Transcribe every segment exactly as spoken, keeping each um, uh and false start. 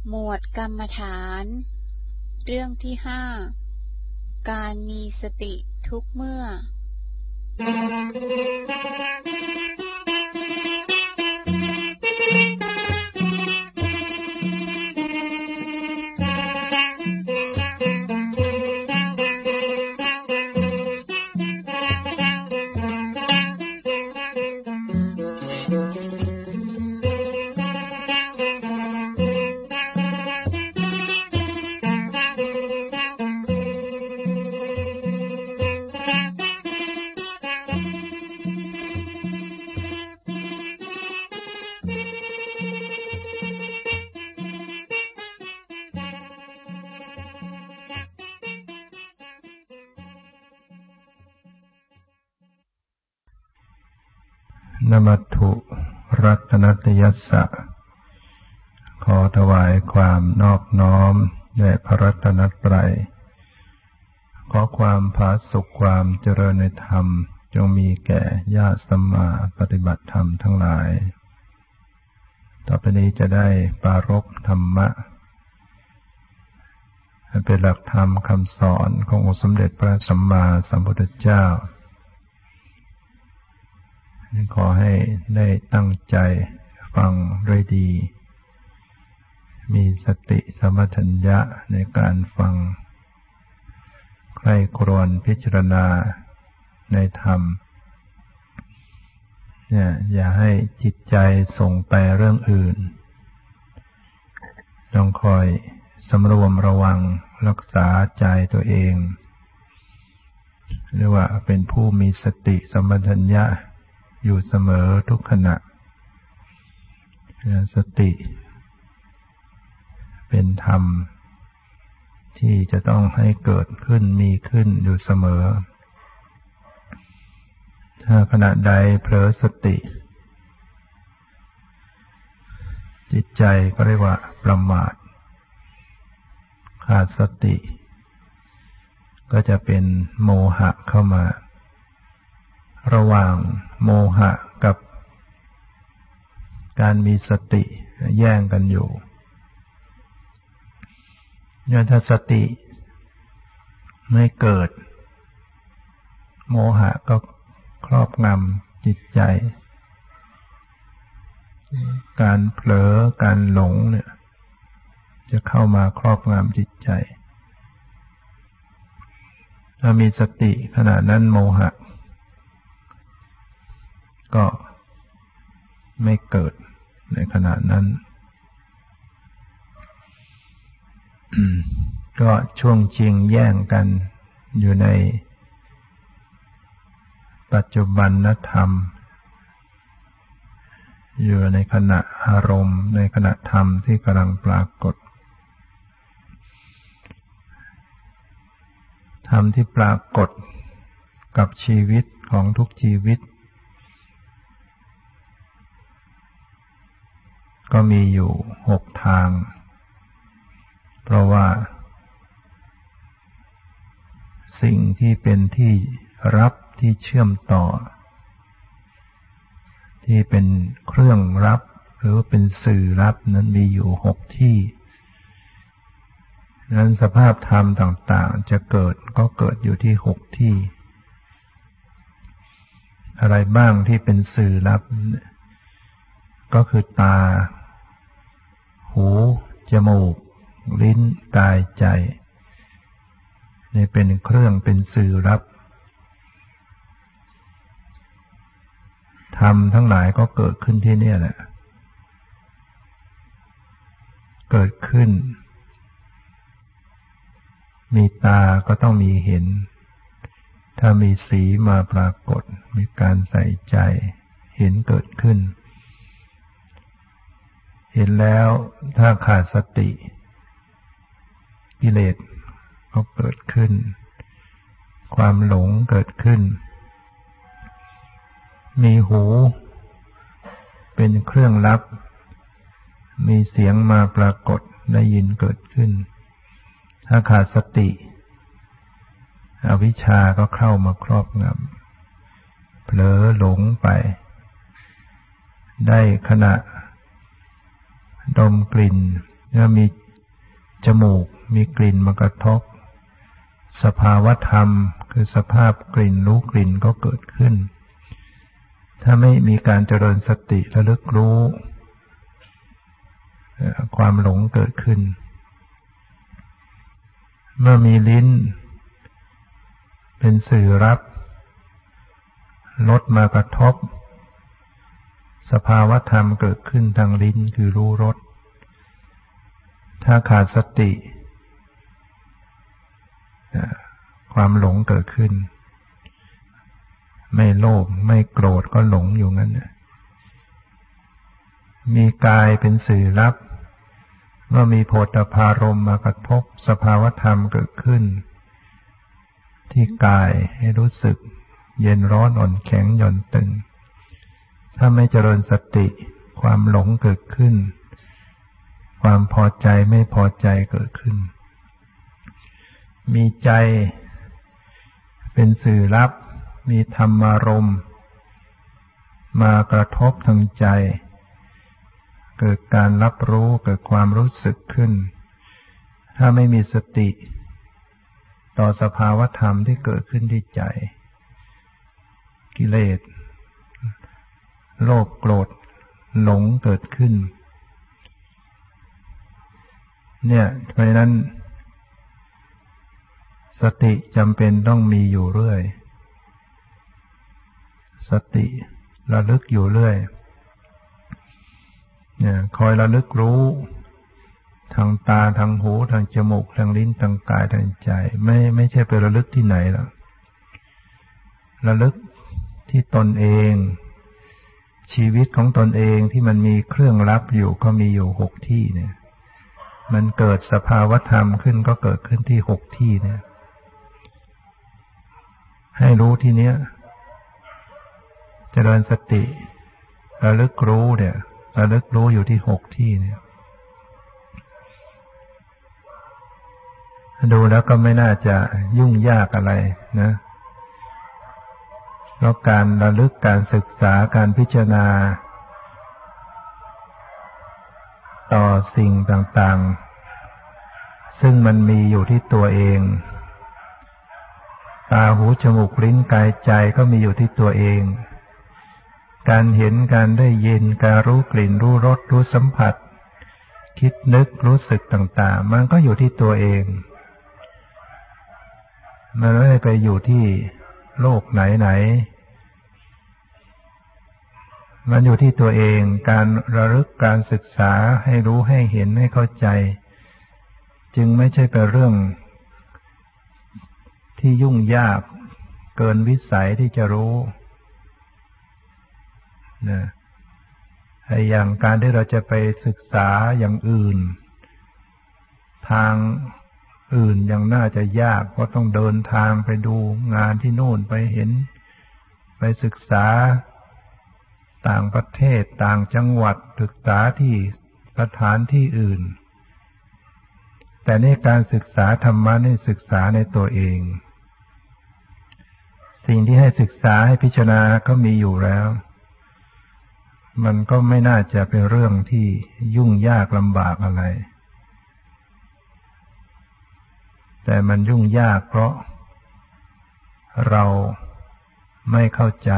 หมวดกรรมฐานเรื่องที่ห้าการมีสติทุกเมื่อนมัตถุรัตนัตยัสสะขอถวายความนอบน้อมแด่พระรัตนตรัยขอความผาสุกความเจริญในธรรมจงมีแก่ญาติสัมมาปฏิบัติธรรมทั้งหลายต่อไปนี้จะได้ปรารภธรรมะเป็นหลักธรรมคำสอนขององค์สมเด็จพระสัมมาสัมพุทธเจ้าขอให้ได้ตั้งใจฟังด้วยดีมีสติสัมปชัญญะในการฟังใคร่ครวญพิจารณาในธรรมเนี่ยอย่าให้จิตใจส่งไปเรื่องอื่นต้องคอยสำรวมระวังรักษาใจตัวเองเรียกว่าเป็นผู้มีสติสัมปชัญญะอยู่เสมอทุกขณะสติเป็นธรรมที่จะต้องให้เกิดขึ้นมีขึ้นอยู่เสมอถ้าขณะใดเผลอสติจิตใจก็เรียกว่าประมาทขาดสติก็จะเป็นโมหะเข้ามาระหว่างโมหะกับการมีสติแย่งกันอยู่เนี่ยถ้าสติไม่เกิดโมหะก็ครอบงำจิตใจการเผลอการหลงเนี่ยจะเข้ามาครอบงำจิตใจถ้ามีสติขณะนั้นโมหะก็ไม่เกิดในขณะนั้นก็ช่วงชิงแย่งกันอยู่ในปัจจุบันธรรมอยู่ในขณะอารมณ์ในขณะธรรมที่กำลังปรากฏธรรมที่ปรากฏกับชีวิตของทุกชีวิตก็มีอยู่หกทางเพราะว่าสิ่งที่เป็นที่รับที่เชื่อมต่อที่เป็นเครื่องรับหรือเป็นสื่อรับนั้นมีอยู่หกที่นั้นสภาพธรรมต่างๆจะเกิดก็เกิดอยู่ที่หกที่อะไรบ้างที่เป็นสื่อรับก็คือตาหูจมูกลิ้นกายใจนี่เป็นเครื่องเป็นสื่อรับธรรมทั้งหลายก็เกิดขึ้นที่นี่แหละเกิดขึ้นมีตาก็ต้องมีเห็นถ้ามีสีมาปรากฏมีการใส่ใจเห็นเกิดขึ้นเห็นแล้วถ้าขาดสติกิเลสก็เกิดขึ้นความหลงเกิดขึ้นมีหูเป็นเครื่องรับมีเสียงมาปรากฏได้ยินเกิดขึ้นถ้าขาดสติอวิชชาก็เข้ามาครอบงำเผลอหลงไปได้ขณะดมกลิ่นแล้วมีจมูกมีกลิ่นมากระทบสภาวธรรมคือสภาพกลิ่นรู้กลิ่นก็เกิดขึ้นถ้าไม่มีการเจริญสติระลึกรู้ความหลงเกิดขึ้นเมื่อมีลิ้นเป็นสื่อรับรสมากระทบสภาวธรรมเกิดขึ้นทางลิ้นคือรู้รสถ้าขาดสติความหลงเกิดขึ้นไม่โลภไม่โกรธก็หลงอยู่งั้นมีกายเป็นสื่อรับเมื่อมีโผฏฐัพพารมณ์มากระทบสภาวธรรมเกิดขึ้นที่กายให้รู้สึกเย็นร้อนอ่อนแข็งหย่อนตึงถ้าไม่เจริญสติความหลงเกิดขึ้นความพอใจไม่พอใจเกิดขึ้นมีใจเป็นสื่อรับมีธรรมารมณ์มากระทบทางใจเกิดการรับรู้เกิดความรู้สึกขึ้นถ้าไม่มีสติต่อสภาวธรรมที่เกิดขึ้นที่ใจกิเลสโลภโกรธหลงเกิดขึ้นเนี่ยเพราะฉะนั้นสติจำเป็นต้องมีอยู่เรื่อยสติระลึกอยู่เรื่อยเนี่ยคอยระลึกรู้ทางตาทางหูทางจมูกทางลิ้นทางกายทางใจไม่ไม่ใช่ไประลึกที่ไหนหรอกระลึกที่ตนเองชีวิตของตนเองที่มันมีเครื่องรับอยู่ก็มีอยู่หกที่เนี่ยมันเกิดสภาวธรรมขึ้นก็เกิดขึ้นที่หกที่เนี่ยให้รู้ที่เนี้ยเจริญสติระลึกรู้เนี่ยระลึกรู้อยู่ที่หกที่เนี่ยดูแล้วก็ไม่น่าจะยุ่งยากอะไรนะเพราะการระลึกการศึกษาการพิจารณาต่อสิ่งต่างๆซึ่งมันมีอยู่ที่ตัวเองตาหูจมูกลิ้นกายใจก็มีอยู่ที่ตัวเองการเห็นการได้ยินการรู้กลิ่นรู้รสรู้สัมผัสคิดนึกรู้สึกต่างๆมันก็อยู่ที่ตัวเองมันไม่ได้ไปอยู่ที่โลกไหนๆมันอยู่ที่ตัวเองการระลึกการศึกษาให้รู้ให้เห็นให้เข้าใจจึงไม่ใช่เป็นเรื่องที่ยุ่งยากเกินวิสัยที่จะรู้นะอย่างการที่เราจะไปศึกษาอย่างอื่นทางอื่นยังน่าจะยากเพราะต้องเดินทางไปดูงานที่โน่นไปเห็นไปศึกษาต่างประเทศต่างจังหวัดศึกษาที่สถานที่อื่นแต่ในการศึกษาธรรมะนี่ศึกษาในตัวเองสิ่งที่ให้ศึกษาให้พิจารณาก็มีอยู่แล้วมันก็ไม่น่าจะเป็นเรื่องที่ยุ่งยากลำบากอะไรแต่มันยุ่งยากเพราะเราไม่เข้าใจ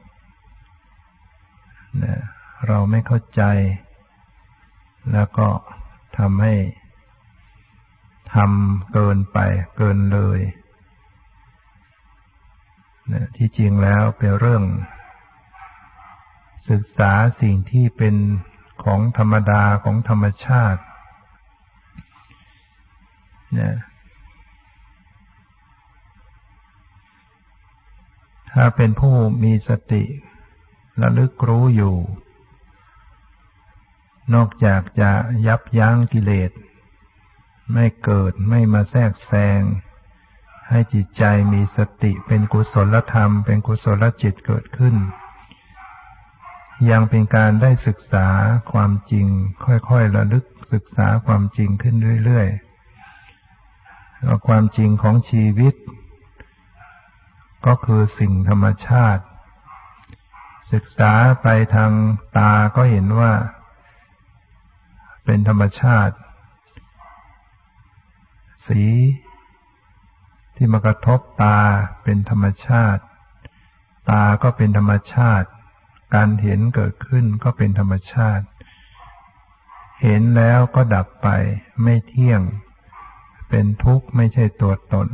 นะเราไม่เข้าใจแล้วก็ทำให้ทำเกินไปเกินเลยนะที่จริงแล้วเป็นเรื่องศึกษาสิ่งที่เป็นของธรรมดาของธรรมชาติเนี่ยถ้าเป็นผู้มีสติระลึกรู้อยู่นอกจากจะยับยั้งกิเลสไม่เกิดไม่มาแทรกแซงให้จิตใจมีสติเป็นกุศลธรรมเป็นกุศลจิตเกิดขึ้นยังเป็นการได้ศึกษาความจริงค่อยๆระลึกศึกษาความจริงขึ้นเรื่อยๆแล้วความจริงของชีวิตก็คือสิ่งธรรมชาติศึกษาไปทางตาก็เห็นว่าเป็นธรรมชาติสีที่มากระทบตาเป็นธรรมชาติตาก็เป็นธรรมชาติการเห็นเกิดขึ้นก็เป็นธรรมชาติเห็นแล้วก็ดับไปไม่เที่ยงเป็นทุกข์ไม่ใช่ตัวตน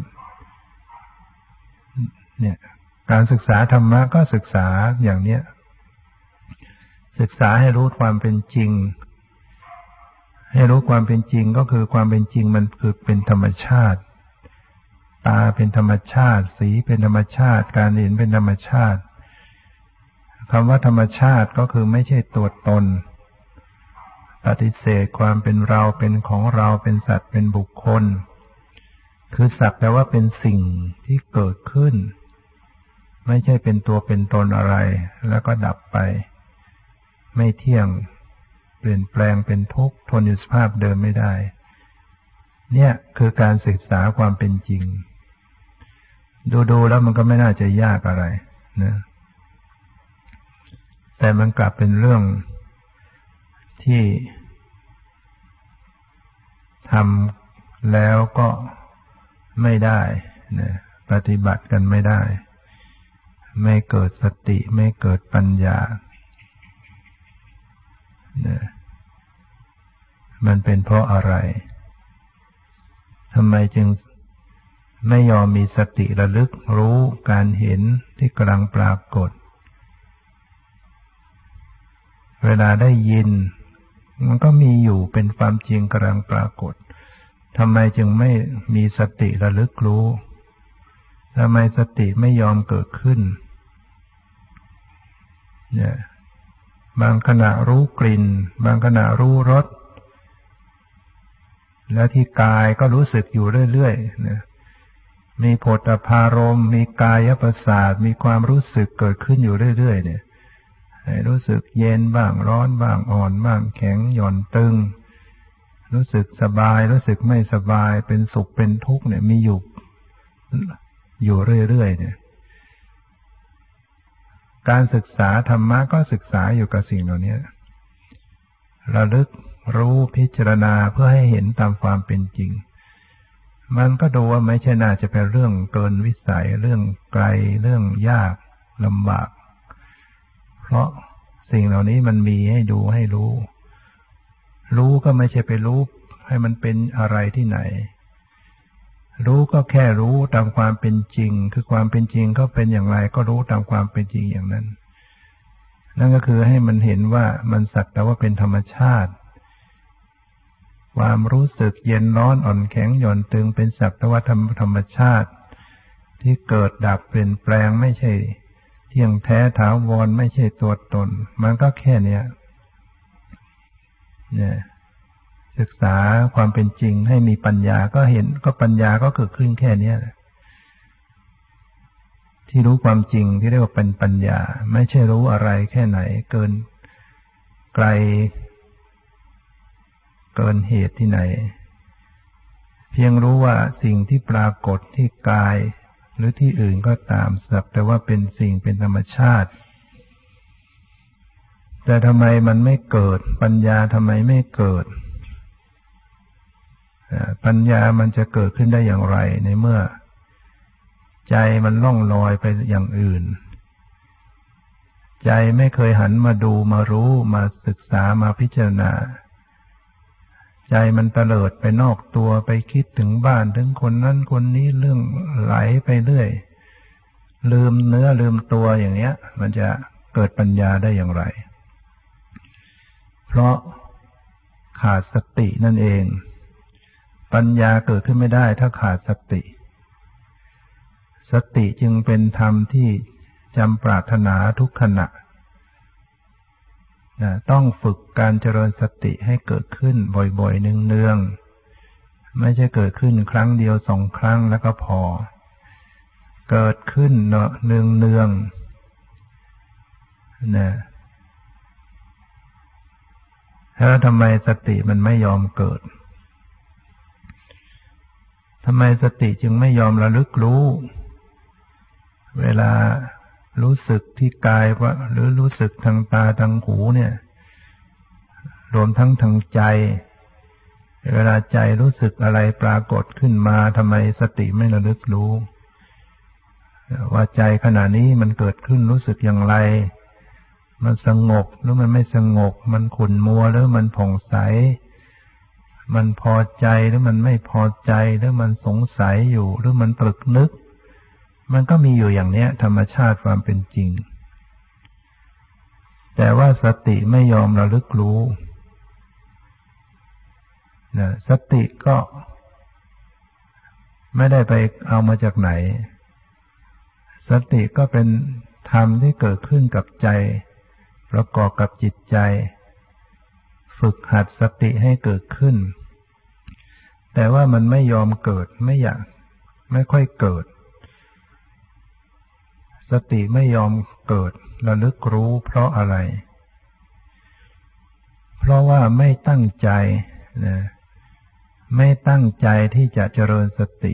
เนี่ยการศึกษาธรรมะก็ศึกษาอย่างเนี้ยศึกษาให้รู้ความเป็นจริงให้รู้ความเป็นจริงก็คือความเป็นจริงมันคือเป็นธรรมชาติตาเป็นธรรมชาติสีเป็นธรรมชาติการเห็นเป็นธรรมชาติคำว่าธรรมชาติก็คือไม่ใช่ตัวตนปฏิเสธความเป็นเราเป็นของเราเป็นสัตว์เป็นบุคคลคือสักแต่ว่าเป็นสิ่งที่เกิดขึ้นไม่ใช่เป็นตัวเป็นตนอะไรแล้วก็ดับไปไม่เที่ยงเปลี่ยนแปลงเป็นทุกข์ทนอยู่สภาพเดิมไม่ได้เนี่ยคือการศึกษาความเป็นจริงดูๆแล้วมันก็ไม่น่าจะยากอะไรนะแต่มันกลับเป็นเรื่องที่ทำแล้วก็ไม่ได้นะปฏิบัติกันไม่ได้ไม่เกิดสติไม่เกิดปัญญานะมันเป็นเพราะอะไรทำไมจึงไม่ยอมมีสติระลึกรู้การเห็นที่กำลังปรากฏเวลาได้ยินมันก็มีอยู่เป็นความจริงกำลังปรากฏทำไมจึงไม่มีสติระลึกรู้ทำไมสติไม่ยอมเกิดขึ้นเนี่ยบางขณะรู้กลิ่นบางขณะรู้รสแล้วที่กายก็รู้สึกอยู่เรื่อยๆนะมีโผฏฐัพพารมณ์มีกายประสาทมีความรู้สึกเกิดขึ้นอยู่เรื่อยๆเนี่ยให้รู้สึกเย็นบ้างร้อนบ้างอ่อนบ้างแข็งหย่อนตึงรู้สึกสบายรู้สึกไม่สบายเป็นสุขเป็นทุกข์เนี่ยมีอยู่อยู่เรื่อยๆเนี่ยการศึกษาธรรมะก็ศึกษาอยู่กับสิ่งเหล่านี้ระลึกรู้พิจารณาเพื่อให้เห็นตามความเป็นจริงมันก็ดูว่าไม่ใช่น่าจะเป็นเรื่องเกินวิสัยเรื่องไกลเรื่องยากลำบากเพราะสิ่งเหล่านี้มันมีให้ดูให้รู้รู้ก็ไม่ใช่ไปรู้ให้มันเป็นอะไรที่ไหนรู้ก็แค่รู้ตามความเป็นจริงคือความเป็นจริงก็เป็นอย่างไรก็รู้ตามความเป็นจริงอย่างนั้นนั่นก็คือให้มันเห็นว่ามันสักแต่ว่าเป็นธรรมชาติความรู้สึกเย็นร้อนอ่อนแข็งหย่อนตึงเป็นสักแต่ว่าธรรมชาติที่เกิดดับเปลี่ยนแปลงไม่ใช่เที่ยงแท้ถาวรไม่ใช่ตัวตนมันก็แค่เนี้ยเนี่ยศึกษาความเป็นจริงให้มีปัญญาก็เห็นก็ปัญญาก็เกิดขึ้นแค่นี้ที่รู้ความจริงที่เรียกว่าเป็นปัญญาไม่ใช่รู้อะไรแค่ไหนเกินไกลเกินเหตุที่ไหนเพียงรู้ว่าสิ่งที่ปรากฏที่กายหรือที่อื่นก็ตามสักแต่ว่าเป็นสิ่งเป็นธรรมชาติแต่ทำไมมันไม่เกิดปัญญาทำไมไม่เกิดปัญญามันจะเกิดขึ้นได้อย่างไรในเมื่อใจมันล่องลอยไปอย่างอื่นใจไม่เคยหันมาดูมารู้มาศึกษามาพิจารณาใจมันเตลิดไปนอกตัวไปคิดถึงบ้านถึงคนนั้นคนนี้เรื่องไหลไปเรื่อยลืมเนื้อลืมตัวอย่างเนี้ยมันจะเกิดปัญญาได้อย่างไรเพราะขาดสตินั่นเองปัญญาเกิดขึ้นไม่ได้ถ้าขาดสติสติจึงเป็นธรรมที่จำปรารถนาทุกขณะต้องฝึกการเจริญสติให้เกิดขึ้นบ่อยๆเนืองๆไม่ใช่เกิดขึ้นครั้งเดียวสองครั้งแล้วก็พอเกิดขึ้นเนาะเนืองๆนะแล้วทำไมสติมันไม่ยอมเกิดทำไมสติจึงไม่ยอมระลึกรู้เวลารู้สึกที่กายว่าหรือรู้สึกทางตาทางหูเนี่ยรวมทั้งทางใจเวลาใจรู้สึกอะไรปรากฏขึ้นมาทำไมสติไม่ระลึกรู้ว่าใจขณะนี้มันเกิดขึ้นรู้สึกอย่างไรมันสงบหรือมันไม่สงบมันขุ่นมัวหรือมันผ่องใสมันพอใจหรือมันไม่พอใจหรือมันสงสัยอยู่หรือมันตรึกนึกมันก็มีอยู่อย่างเนี้ยธรรมชาติความเป็นจริงแต่ว่าสติไม่ยอมระลึกรู้นะสติก็ไม่ได้ไปเอามาจากไหนสติก็เป็นธรรมที่เกิดขึ้นกับใจประกอบกับจิตใจฝึกหัดสติให้เกิดขึ้นแต่ว่ามันไม่ยอมเกิดไม่อยากไม่ค่อยเกิดสติไม่ยอมเกิดระลึกรู้เพราะอะไรเพราะว่าไม่ตั้งใจนะไม่ตั้งใจที่จะเจริญสติ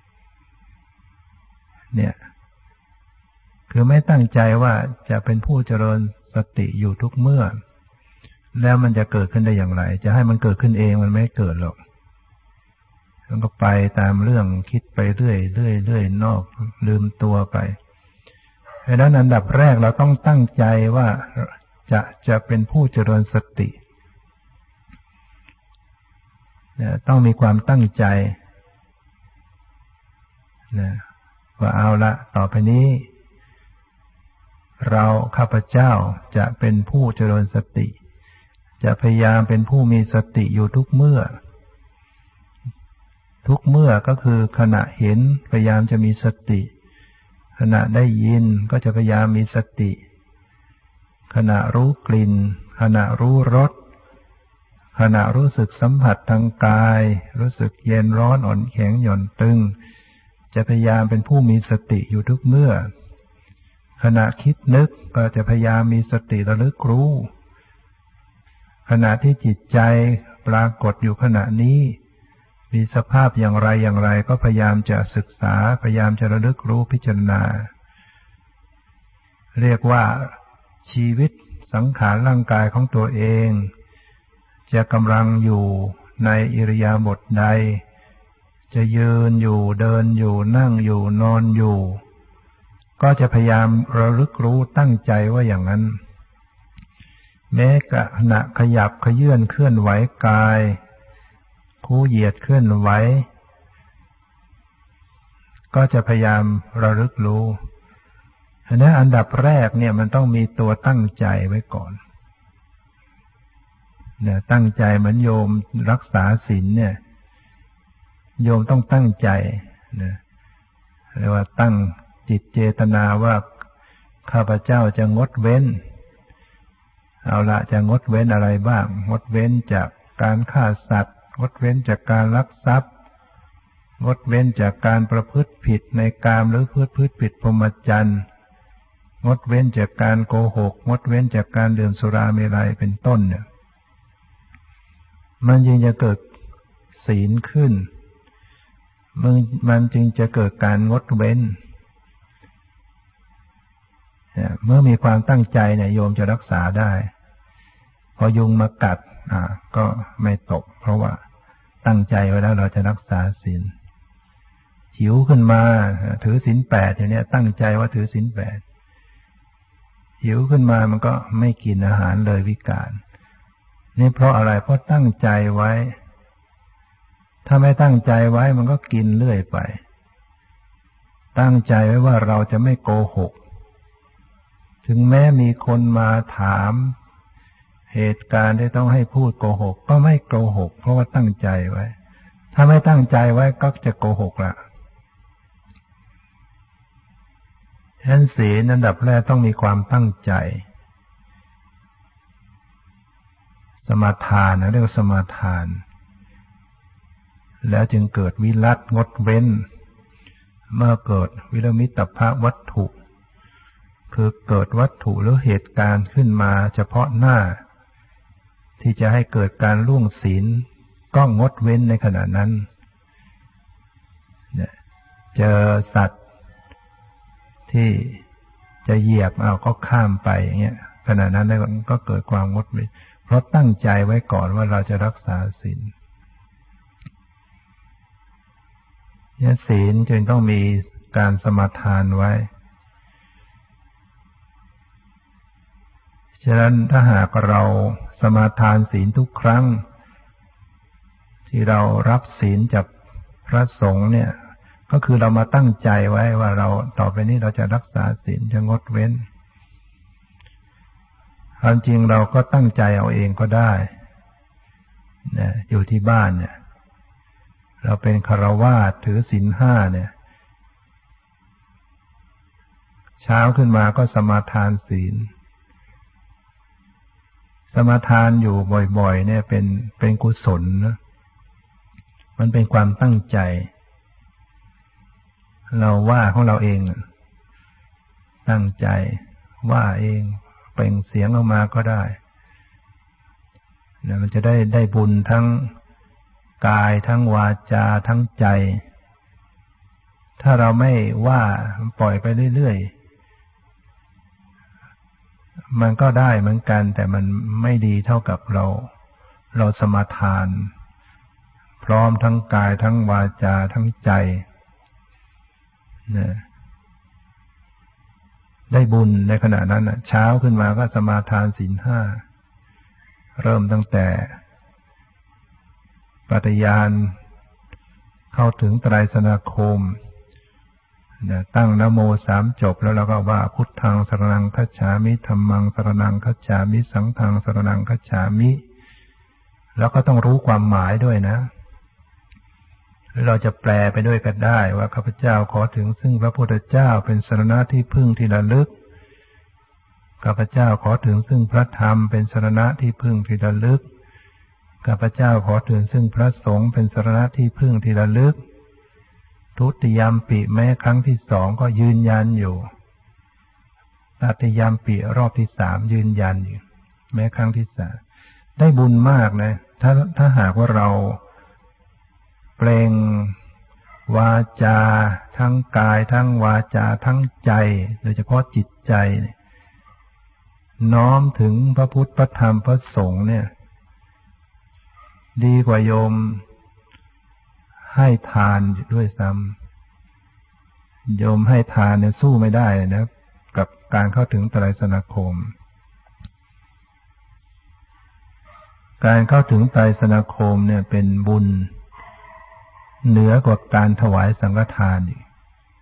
เนี่ยคือไม่ตั้งใจว่าจะเป็นผู้เจริญสติอยู่ทุกเมื่อแล้วมันจะเกิดขึ้นได้อย่างไรจะให้มันเกิดขึ้นเองมันไม่เกิดหรอกมันก็ไปตามเรื่องคิดไปเรื่อยเรื่อยเรื่อยนอกลืมตัวไปดังนั้นอันดับแรกเราต้องตั้งใจว่าจะจะเป็นผู้เจริญสติต้องมีความตั้งใจนะว่าเอาละต่อไปนี้เราข้าพเจ้าจะเป็นผู้เจริญสติจะพยายามเป็นผู้มีสติอยู่ทุกเมื่อทุกเมื่อก็คือขณะเห็นพยายามจะมีสติขณะได้ยินก็จะพยายามมีสติขณะรู้กลิ่นขณะรู้รสขณะรู้สึกสัมผัสทางกายรู้สึกเย็นร้อนอ่อนแข็งหย่อนตึงจะพยายามเป็นผู้มีสติอยู่ทุกเมื่อขณะคิดนึกก็จะพยายามมีสติระลึกรู้ขณะที่จิตใจปรากฏอยู่ขณะนี้มีสภาพอย่างไรอย่างไรก็พยายามจะศึกษาพยายามจะระลึกรู้พิจารณาเรียกว่าชีวิตสังขารร่างกายของตัวเองจะกำลังอยู่ในอิริยาบถใดจะยืนอยู่เดินอยู่นั่งอยู่นอนอยู่ก็จะพยายามระลึกรู้ตั้งใจว่าอย่างนั้นแม้ขณะขยับเขยื้อนเคลื่อนไหวกายคู่เหยียดเคลื่อนไหวก็จะพยายามระลึกรู้ฉะนั้นอันดับแรกเนี่ยมันต้องมีตัวตั้งใจไว้ก่อนเนี่ยตั้งใจเหมือนโยมรักษาศีลเนี่ยโยมต้องตั้งใจนะเรียกว่าตั้งจิตเจตนาว่าข้าพเจ้าจะงดเว้นเอาละจะงดเว้นอะไรบ้างงดเว้นจากการฆ่าสัตว์งดเว้นจากการลักทรัพย์งดเว้นจากการประพฤติผิดในกามหรือพฤติผิดพรหมจรรย์งดเว้นจากการโกหกงดเว้นจากการดื่มสุราเมรัยเป็นต้นเนี่ยมันจึงจะเกิดศีลขึ้นมันมันจึงจะเกิดการงดเว้นเมื่อมีความตั้งใจเนี่ยโยมจะรักษาได้พอยุงมากัดอ่าก็ไม่ตกเพราะว่าตั้งใจไว้แล้วเราจะรักษาศีลหิวขึ้นมาถือศีลแปดอย่างนี้ตั้งใจว่าถือศีลแปดหิวขึ้นมามันก็ไม่กินอาหารเลยวิกาลนี่เพราะอะไรเพราะตั้งใจไว้ถ้าไม่ตั้งใจไว้มันก็กินเรื่อยไปตั้งใจไว้ว่าเราจะไม่โกหกถึงแม้มีคนมาถามเหตุการณ์ที่ต้องให้พูดโกหกก็ไม่โกหกเพราะว่าตั้งใจไว้ถ้าไม่ตั้งใจไว้ก็จะโกหกละฉะนั้นศีลอันดับแรกต้องมีความตั้งใจสมาทานนะเรียกว่าสมาทานแล้วจึงเกิดวิรัตงดเว้นเมื่อเกิดวิรมิตภวัตถุคือเกิดวัตถุหรือเหตุการณ์ขึ้นมาเฉพาะหน้าที่จะให้เกิดการล่วงศีลก็งดเว้นในขณะนั้นเนี่ยเจอสัตว์ที่จะเหยียบเอาก็ข้ามไปอย่างเงี้ยขณะนั้นก็เกิดความงดเว้นเพราะตั้งใจไว้ก่อนว่าเราจะรักษาศีลเนี่ยศีลจึงต้องมีการสมาทานไว้ฉะนั้นถ้าหากเราสมาทานศีลทุกครั้งที่เรารับศีลจากพระสงฆ์เนี่ยก็คือเรามาตั้งใจไว้ว่าเราต่อไปนี้เราจะรักษาศีลจะงดเว้นความจริงเราก็ตั้งใจเอาเองก็ได้เนี่ยอยู่ที่บ้านเนี่ยเราเป็นฆราวาสถือศีลห้าเนี่ยเช้าขึ้นมาก็สมาทานศีลสมาทานอยู่บ่อยๆเนี่ยเป็นเป็นกุศลนะมันเป็นความตั้งใจเราว่าของเราเองตั้งใจว่าเองเปล่งเสียงออกมาก็ได้เนี่ยมันจะได้ได้บุญทั้งกายทั้งวาจาทั้งใจถ้าเราไม่ว่าปล่อยไปเรื่อยๆมันก็ได้เหมือนกันแต่มันไม่ดีเท่ากับเราเราสมาทานพร้อมทั้งกายทั้งวาจาทั้งใจเนี่ยได้บุญในขณะนั้นน่ะเช้าขึ้นมาก็สมาทานศีลห้าเริ่มตั้งแต่ปฏิญาณเข้าถึงไตรสรณคมเนี่ยตั้งนะโมสามจบแล้วเราก็ว่าพุทธังสรณังคัจฉามิธัมมังสรณังคัจฉามิสังฆังสรณังคัจฉามิแล้วก็ต้องรู้ความหมายด้วยนะเราจะแปลไปด้วยกันได้ว่าข้าพเจ้าขอถึงซึ่งพระพุทธเจ้าเป็นสรณะที่พึ่งที่ระลึกข้าพเจ้าขอถึงซึ่งพระธรรมเป็นสรณะที่พึ่งที่ระลึกข้าพเจ้าขอถึงซึ่งพระสงฆ์เป็นสรณะที่พึ่งที่ระลึกทุติยมปิแม้ครั้งที่สองก็ยืนยันอยู่ตติยมปิรอบที่สามยืนยันอยู่แม้ครั้งที่สามได้บุญมากนะถ้าถ้าหากว่าเราเปล่งวาจาทั้งกายทั้งวาจาทั้งใจโดยเฉพาะจิตใจน้อมถึงพระพุทธพระธรรมพระสงฆ์เนี่ยดีกว่าโยมให้ทานด้วยซ้ำโยมให้ทานเนี่ยสู้ไม่ได้นะกับการเข้าถึงไตรสรณคมการเข้าถึงไตรสรณคมเนี่ยเป็นบุญเหนือกว่าการถวายสังฆทานอีก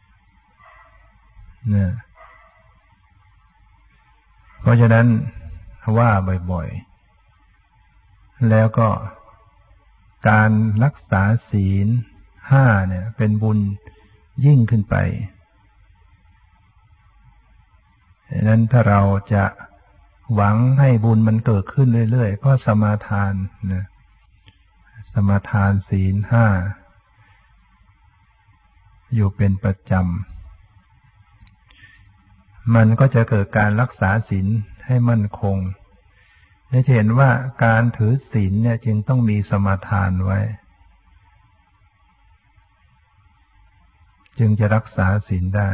เนี่ยเพราะฉะนั้นว่าบ่อยๆแล้วก็การรักษาศีลห้าเนี่ยเป็นบุญยิ่งขึ้นไปดังนั้นถ้าเราจะหวังให้บุญมันเกิดขึ้นเรื่อยๆก็สมาทานนะสมาทานศีลห้าอยู่เป็นประจำมันก็จะเกิดการรักษาศีลให้มั่นคงได้เห็นว่าการถือศีลเนี่ยจึงต้องมีสมาทานไว้จึงจะรักษาศีลได้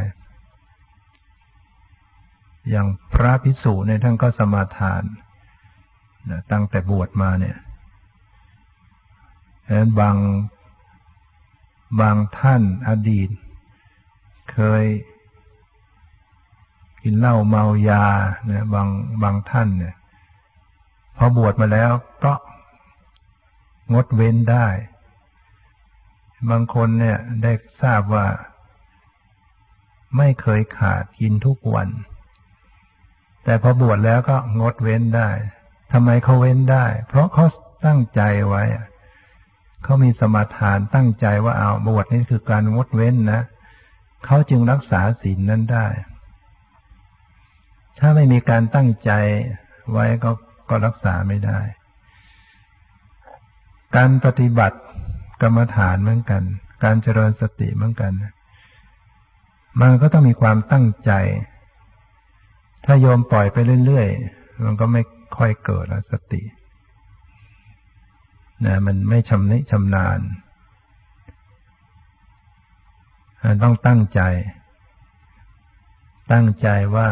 อย่างพระภิกษุเนี่ยท่านก็สมาทานนะตั้งแต่บวชมาเนี่ยฉะนั้นบางบางท่านอดีตเคยกินเหล้าเมายาเนี่ยบางบางท่านเนี่ยพอบวชมาแล้วก็งดเว้นได้บางคนเนี่ยได้ทราบว่าไม่เคยขาดกินทุกวันแต่พอบวชแล้วก็งดเว้นได้ทำไมเขาเว้นได้เพราะเขาตั้งใจไว้เขามีสมาทานตั้งใจว่าเอาบวชนี่คือการงดเว้นนะเขาจึงรักษาศีลนั้นได้ถ้าไม่มีการตั้งใจไว้ก็ก็รักษาไม่ได้การปฏิบัติกรรมฐานเหมือนกันการเจริญสติเหมือนกันมันก็ต้องมีความตั้งใจถ้าโยมปล่อยไปเรื่อยๆมันก็ไม่ค่อยเกิดสตินะมันไม่ชำนิชำนาญต้องตั้งใจตั้งใจว่า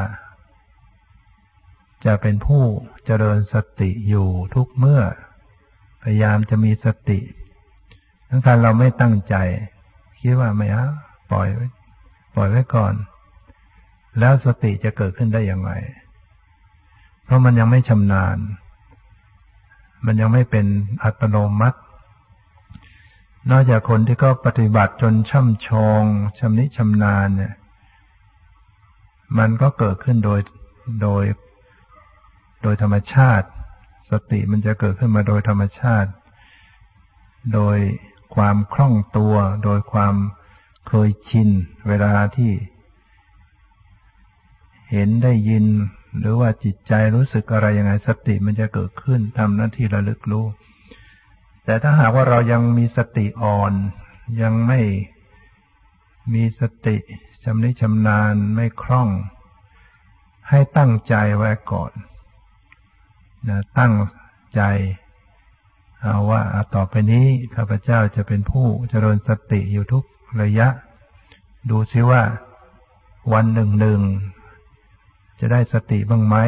จะเป็นผู้เจริญสติอยู่ทุกเมื่อพยายามจะมีสติทั้งการเราไม่ตั้งใจคิดว่าไม่เอาปล่อยไว้ปล่อยไว้ก่อนแล้วสติจะเกิดขึ้นได้อย่างไรเพราะมันยังไม่ชำนาญมันยังไม่เป็นอัตโนมัตินอกจากคนที่ก็ปฏิบัติจนช่ำชองชำนิชำนาญเนี่ยมันก็เกิดขึ้นโดยโดยโดยธรรมชาติสติมันจะเกิดขึ้นมาโดยธรรมชาติโดยความคล่องตัวโดยความเคยชินเวลาที่เห็นได้ยินหรือว่าจิตใจรู้สึกอะไรยังไงสติมันจะเกิดขึ้นทำหน้าที่ระลึกรู้แต่ถ้าหากว่าเรายังมีสติอ่อนยังไม่มีสติชำนิชำนาญไม่คล่องให้ตั้งใจไว้ก่อนนะตั้งใจเอาว่าต่อไปนี้ข้าพเจ้าจะเป็นผู้เจริญสติอยู่ทุกระยะดูซิว่าวันหนึ่งหนึ่งจะได้สติบ้างไหม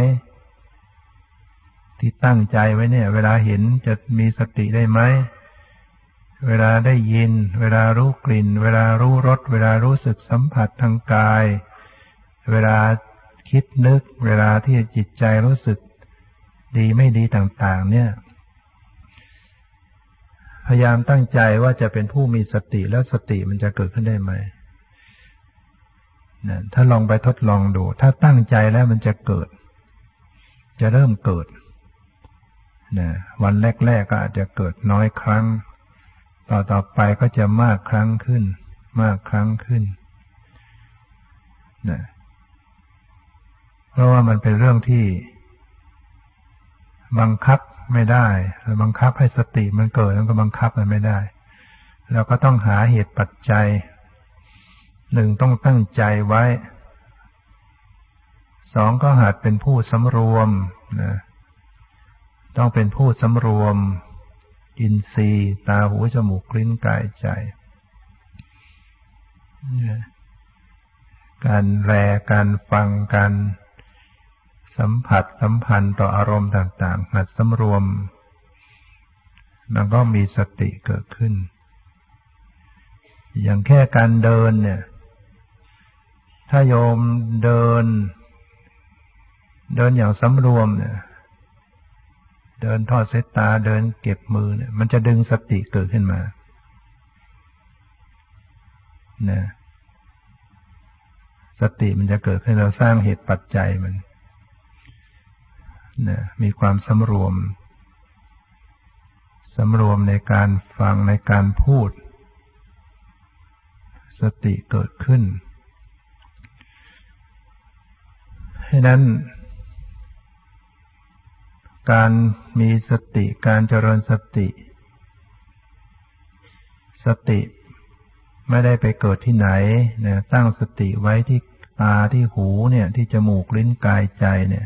ที่ตั้งใจไว้เนี่ยเวลาเห็นจะมีสติได้ไหมเวลาได้ยินเวลารู้กลิ่นเวลารู้รสเวลารู้สึกสัมผัสทางกายเวลาคิดนึกเวลาที่จิตใจรู้สึกดีไม่ดีต่างๆเนี่ยพยายามตั้งใจว่าจะเป็นผู้มีสติแล้วสติมันจะเกิดขึ้นได้ไหมนะถ้าลองไปทดลองดูถ้าตั้งใจแล้วมันจะเกิดจะเริ่มเกิดนะวันแรกๆก็อาจจะเกิดน้อยครั้งต่อต่อไปก็จะมากครั้งขึ้นมากครั้งขึ้นนะเพราะว่ามันเป็นเรื่องที่บังคับไม่ได้บังคับให้สติมันเกิดมันก็บังคับมันไม่ได้เราก็ต้องหาเหตุปัจจัยหนึ่งต้องตั้งใจไว้สองก็หัดเป็นผู้สำรวมนะต้องเป็นผู้สำรวมอินทรีย์ตาหูจมูกลิ้นกายใจการแลการฟังการสัมผัสสัมพันธ์ต่ออารมณ์ต่างๆหัดสำรวมมันก็มีสติเกิดขึ้นอย่างแค่การเดินเนี่ยถ้าโยมเดินเดินอย่างสำรวมเนี่ยเดินทอดสายตาเดินเก็บมือเนี่ยมันจะดึงสติเกิดขึ้นมานะสติมันจะเกิดขึ้นเราสร้างเหตุปัจจัยมันนะมีความสำรวมสำรวมในการฟังในการพูดสติเกิดขึ้นให้นั้นการมีสติการเจริญสติสติไม่ได้ไปเกิดที่ไหนนะตั้งสติไว้ที่ตาที่หูเนี่ยที่จมูกลิ้นกายใจเนี่ย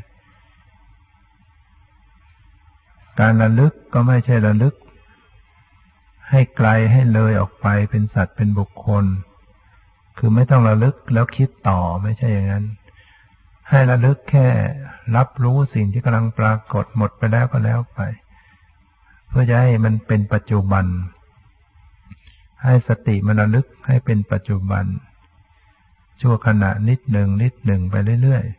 การระลึกก็ไม่ใช่ระลึกให้ไกลให้เลยออกไปเป็นสัตว์เป็นบุคคลคือไม่ต้องระลึกแล้วคิดต่อไม่ใช่อย่างนั้นให้ระลึกแค่รับรู้สิ่งที่กำลังปรากฏหมดไปแล้วก็แล้วไปเพื่อจะให้มันเป็นปัจจุบันให้สติมันระลึกให้เป็นปัจจุบันชั่วขณะนิดหนึ่งนิดหนึ่งไปเรื่อย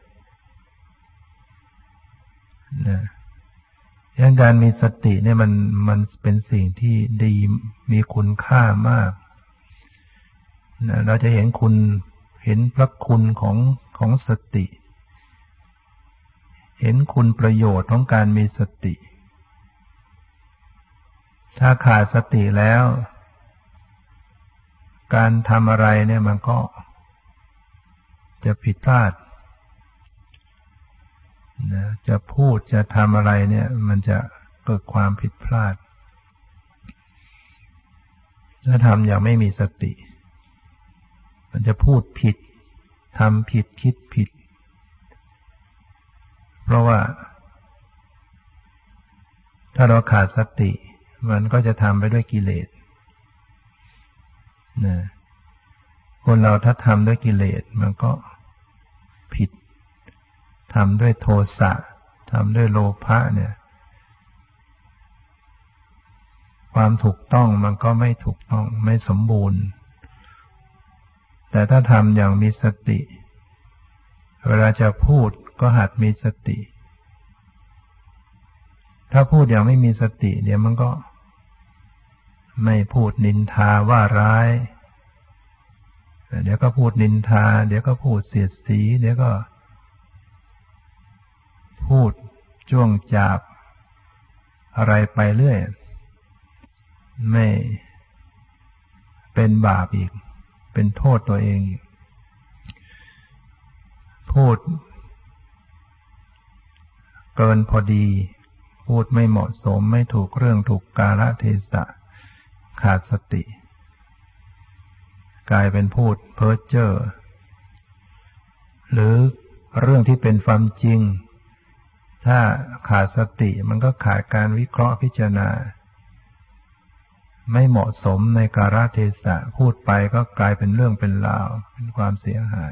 ๆนะอย่างการมีสติเนี่ยมันมันเป็นสิ่งที่ดีมีคุณค่ามากนะเราจะเห็นคุณเห็นพระคุณของของสติเห็นคุณประโยชน์ของการมีสติถ้าขาดสติแล้วการทำอะไรเนี่ยมันก็จะผิดพลาดนะจะพูดจะทำอะไรเนี่ยมันจะเกิดความผิดพลาดถ้าทำอย่างไม่มีสติมันจะพูดผิดทำผิดคิดผิดเพราะว่าถ้าเราขาดสติมันก็จะทำไปด้วยกิเลสนะคนเราถ้าทำด้วยกิเลสมันก็ผิดทำด้วยโทสะทำด้วยโลภะเนี่ยความถูกต้องมันก็ไม่ถูกต้องไม่สมบูรณ์แต่ถ้าทำอย่างมีสติเวลาจะพูดก็หัดมีสติถ้าพูดอย่างไม่มีสติเดี๋ยวมันก็ไม่พูดนินทาว่าร้ายเดี๋ยวก็พูดนินทาเดี๋ยวก็พูดเสียดสีเดี๋ยวก็พูดจ้วงจาบอะไรไปเรื่อยไม่เป็นบาปอีกเป็นโทษตัวเองอีกพูดเกินพอดีพูดไม่เหมาะสมไม่ถูกเรื่องถูกกาลเทศะขาดสติกลายเป็นพูดเพ้อเจ้อหรือเรื่องที่เป็นความจริงถ้าขาดสติมันก็ขาดการวิเคราะห์พิจารณาไม่เหมาะสมในกาลเทศะพูดไปก็กลายเป็นเรื่องเป็นราวเป็นความเสียหาย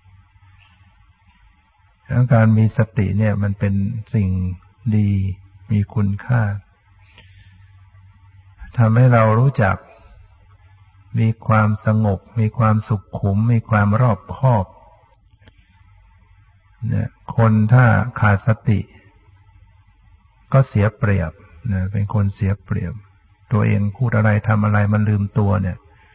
ดังนั้นการมีสติเนี่ยมันเป็นสิ่งดีมีคุณค่าทำให้เรารู้จักมีความสงบมีความสุขขุมมีความรอบคอบเนี่ยคนถ้าขาดสติก็เสียเปรียบนะเป็นคนเสียเปรียบตัวเองพูดอะไรทำอะไรมันลืมตัวเนี่ย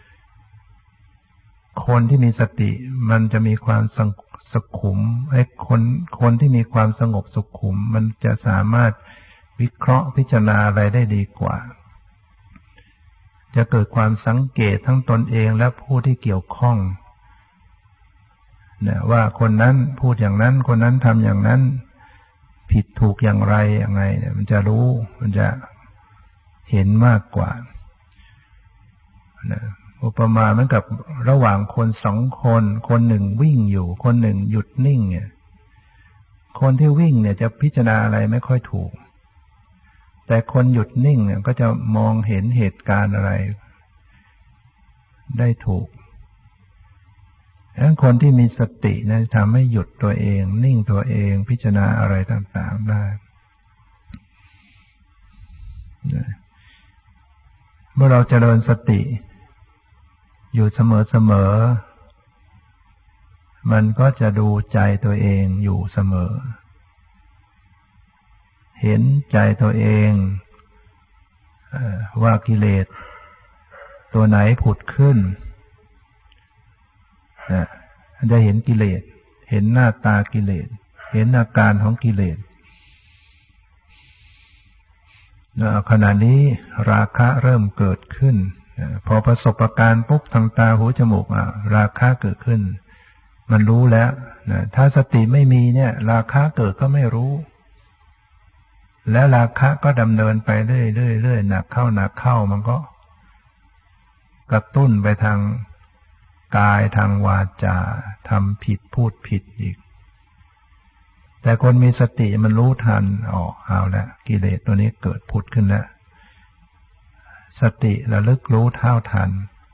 คนที่มีสติมันจะมีความสุขุมไอ้คนคนที่มีความสงบสุขุมมันจะสามารถวิเคราะห์พิจารณาอะไรได้ดีกว่าจะเกิดความสังเกตทั้งตนเองและผู้ที่เกี่ยวข้องเนี่ยว่าคนนั้นพูดอย่างนั้นคนนั้นทำอย่างนั้นผิดถูกอย่างไรยังไงเนี่ยมันจะรู้มันจะเห็นมากกว่านะอุปมาเหมือนกับระหว่างคนสองคนคนหนึ่งวิ่งอยู่คนหนึ่งหยุดนิ่งเนี่ยคนที่วิ่งเนี่ยจะพิจารณาอะไรไม่ค่อยถูกแต่คนหยุดนิ่งเนี่ยก็จะมองเห็นเหตุการณ์อะไรได้ถูกดังนั้นคนที่มีสตินะทำให้หยุดตัวเองนิ่งตัวเองพิจารณาอะไรต่างๆได้เมื่อเราเจริญสติอยู่เสมอๆมันก็จะดูใจตัวเองอยู่เสมอเห็นใจตัวเองว่ากิเลสตัวไหนผุดขึ้นจะเห็นกิเลสเห็นหน้าตากิเลสเห็นอาการของกิเลสขณะนี้ราคะเริ่มเกิดขึ้นพอประสบการณ์ปุ๊บทางตาหูจมูกราคะเกิดขึ้นมันรู้แล้วถ้าสติไม่มีเนี่ยราคะเกิดก็ไม่รู้แล้วราคะก็ดำเนินไปเรื่อยๆๆหนักเข้าหนักเข้ามันก็กระตุ้นไปทางกายทางวาจาทำผิดพูดผิดอีกแต่คนมีสติมันรู้ทันอ๋อเอาละกิเลสตัวนี้เกิดผุดขึ้นแล้วสติระลึกรู้เท่าทัน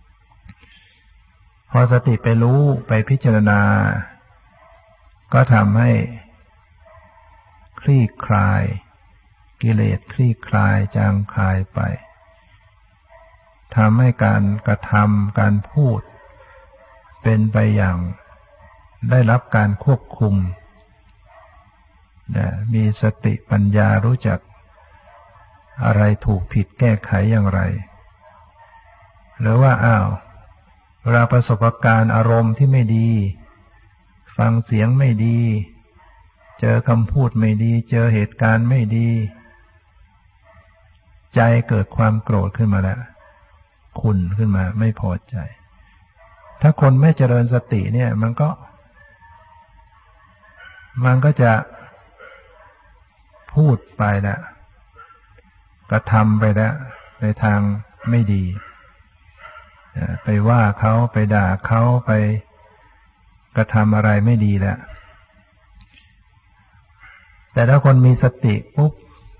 พอสติไปรู้ไปพิจารณาก็ทำให้คลี่คลายกิเลสคลี่คลายจางคลายไปทำให้การกระทำการพูดเป็นไปอย่างได้รับการควบคุมมีสติปัญญารู้จักอะไรถูกผิดแก้ไขอย่างไรหรือว่าอ้าวเวลาประสบการณ์อารมณ์ที่ไม่ดีฟังเสียงไม่ดีเจอคำพูดไม่ดีเจอเหตุการณ์ไม่ดีใจเกิดความโกรธขึ้นมาแล้วขุ่นขึ้นมาไม่พอใจถ้าคนไม่เจริญสติเนี่ยมันก็มันก็จะพูดไปแล้วกระทำไปแล้วในทางไม่ดีไปว่าเขาไปด่าเขาไปกระทำอะไรไม่ดีแล้วแต่ถ้าคนมีสติปุ๊บ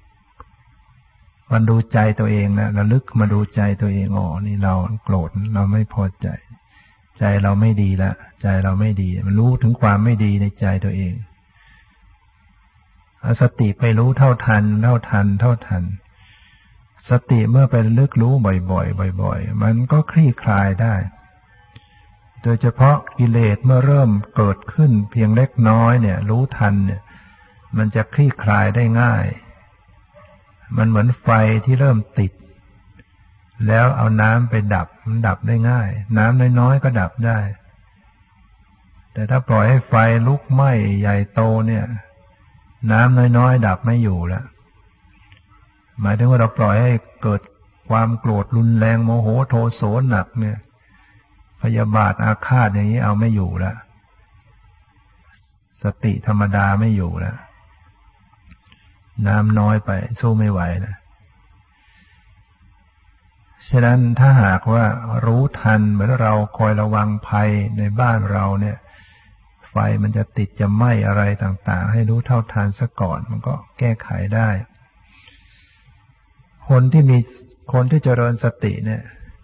มันดูใจตัวเองนะระลึกมาดูใจตัวเองอ๋อนี่เราโกรธเราไม่พอใจใจเราไม่ดีแล้วใจเราไม่ดีมันรู้ถึงความไม่ดีในใจตัวเองเอาสติไปรู้เท่าทันเท่าทันเท่าทันสติเมื่อไประลึกรู้บ่อยๆบ่อยๆมันก็คลี่คลายได้โดยเฉพาะกิเลสเมื่อเริ่มเกิดขึ้นเพียงเล็กน้อยเนี่ยรู้ทันเนี่ยมันจะคลี่คลายได้ง่ายมันเหมือนไฟที่เริ่มติดแล้วเอาน้ำไปดับมันดับได้ง่ายน้ำน้อยๆก็ดับได้แต่ถ้าปล่อยให้ไฟลุกไหม้ใหญ่โตเนี่ยน้ำน้อยๆดับไม่อยู่แล้วหมายถึงว่าเราปล่อยให้เกิดความโกรธรุนแรงโมโหโทโสหนักเนี่ยพยาบาทอาฆาตอย่างนี้เอาไม่อยู่แล้วสติธรรมดาไม่อยู่แล้วน้ำน้อยไปสู้ไม่ไหวนะฉะนั้นถ้าหากว่ารู้ทันเหมือนเราคอยระวังภัยในบ้านเราเนี่ยไฟมันจะติดจะไหม้อะไรต่างๆให้รู้เท่าทันซะก่อนมันก็แก้ไขได้คนที่มีคนที่เจริญสติเนี่ย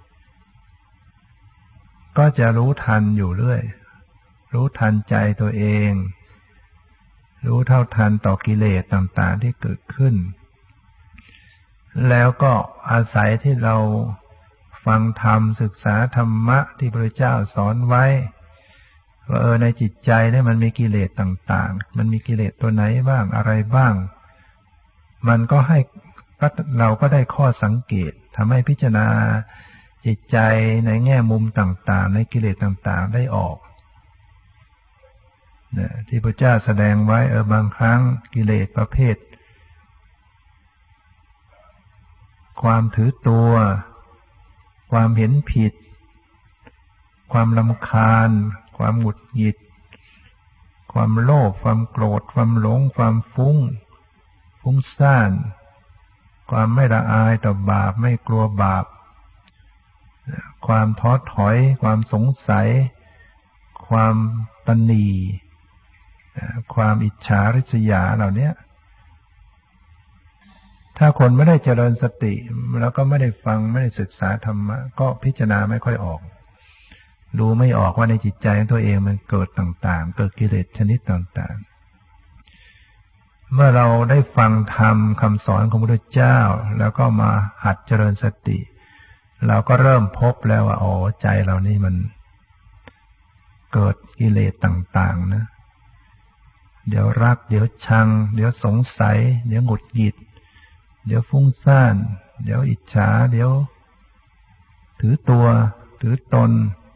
ก็จะรู้ทันอยู่เรื่อยรู้ทันใจตัวเองรู้เท่าทันต่อกิเลสต่างๆที่เกิดขึ้นแล้วก็อาศัยที่เราฟังธรรมศึกษาธรรมะที่พระเจ้าสอนไว้ว่าเออในจิตใจเนี่ยมันมีกิเลสต่างๆมันมีกิเลสตัวไหนบ้างอะไรบ้างมันก็ให้เราก็ได้ข้อสังเกตทำให้พิจารณาจิตใจในแง่มุมต่างๆในกิเลสต่างๆได้ออกเนี่ยที่พระเจ้าแสดงไว้เออบางครั้งกิเลสประเภทความถือตัวความเห็นผิดความรำคาญความหงุดหงิดความโลภความโกรธความหลงความฟุ้งฟุ้งซ่านความไม่ละอายต่อบาปไม่กลัวบาปความท้อถอยความสงสัยความตณีความอิจฉาริษยาเหล่านี้ถ้าคนไม่ได้เจริญสติแล้วก็ไม่ได้ฟังไม่ได้ศึกษาธรรมะก็พิจารณาไม่ค่อยออกดูไม่ออกว่าในจิตใจของตัวเองมันเกิดต่างๆเกิดกิเลสชนิดต่างๆเมื่อเราได้ฟังธรรมคำสอนของพระพุทธเจ้าแล้วก็มาหัดเจริญสติเราก็เริ่มพบแล้วว่าอ๋อใจเรานี่มันเกิดกิเลสต่างๆนะเดี๋ยวรักเดี๋ยวชังเดี๋ยวสงสัยเดี๋ยวหงุดหงิดเดี๋ยวฟุ้งซ่านเดี๋ยวอิจฉาเดี๋ยวถือตัวถือตน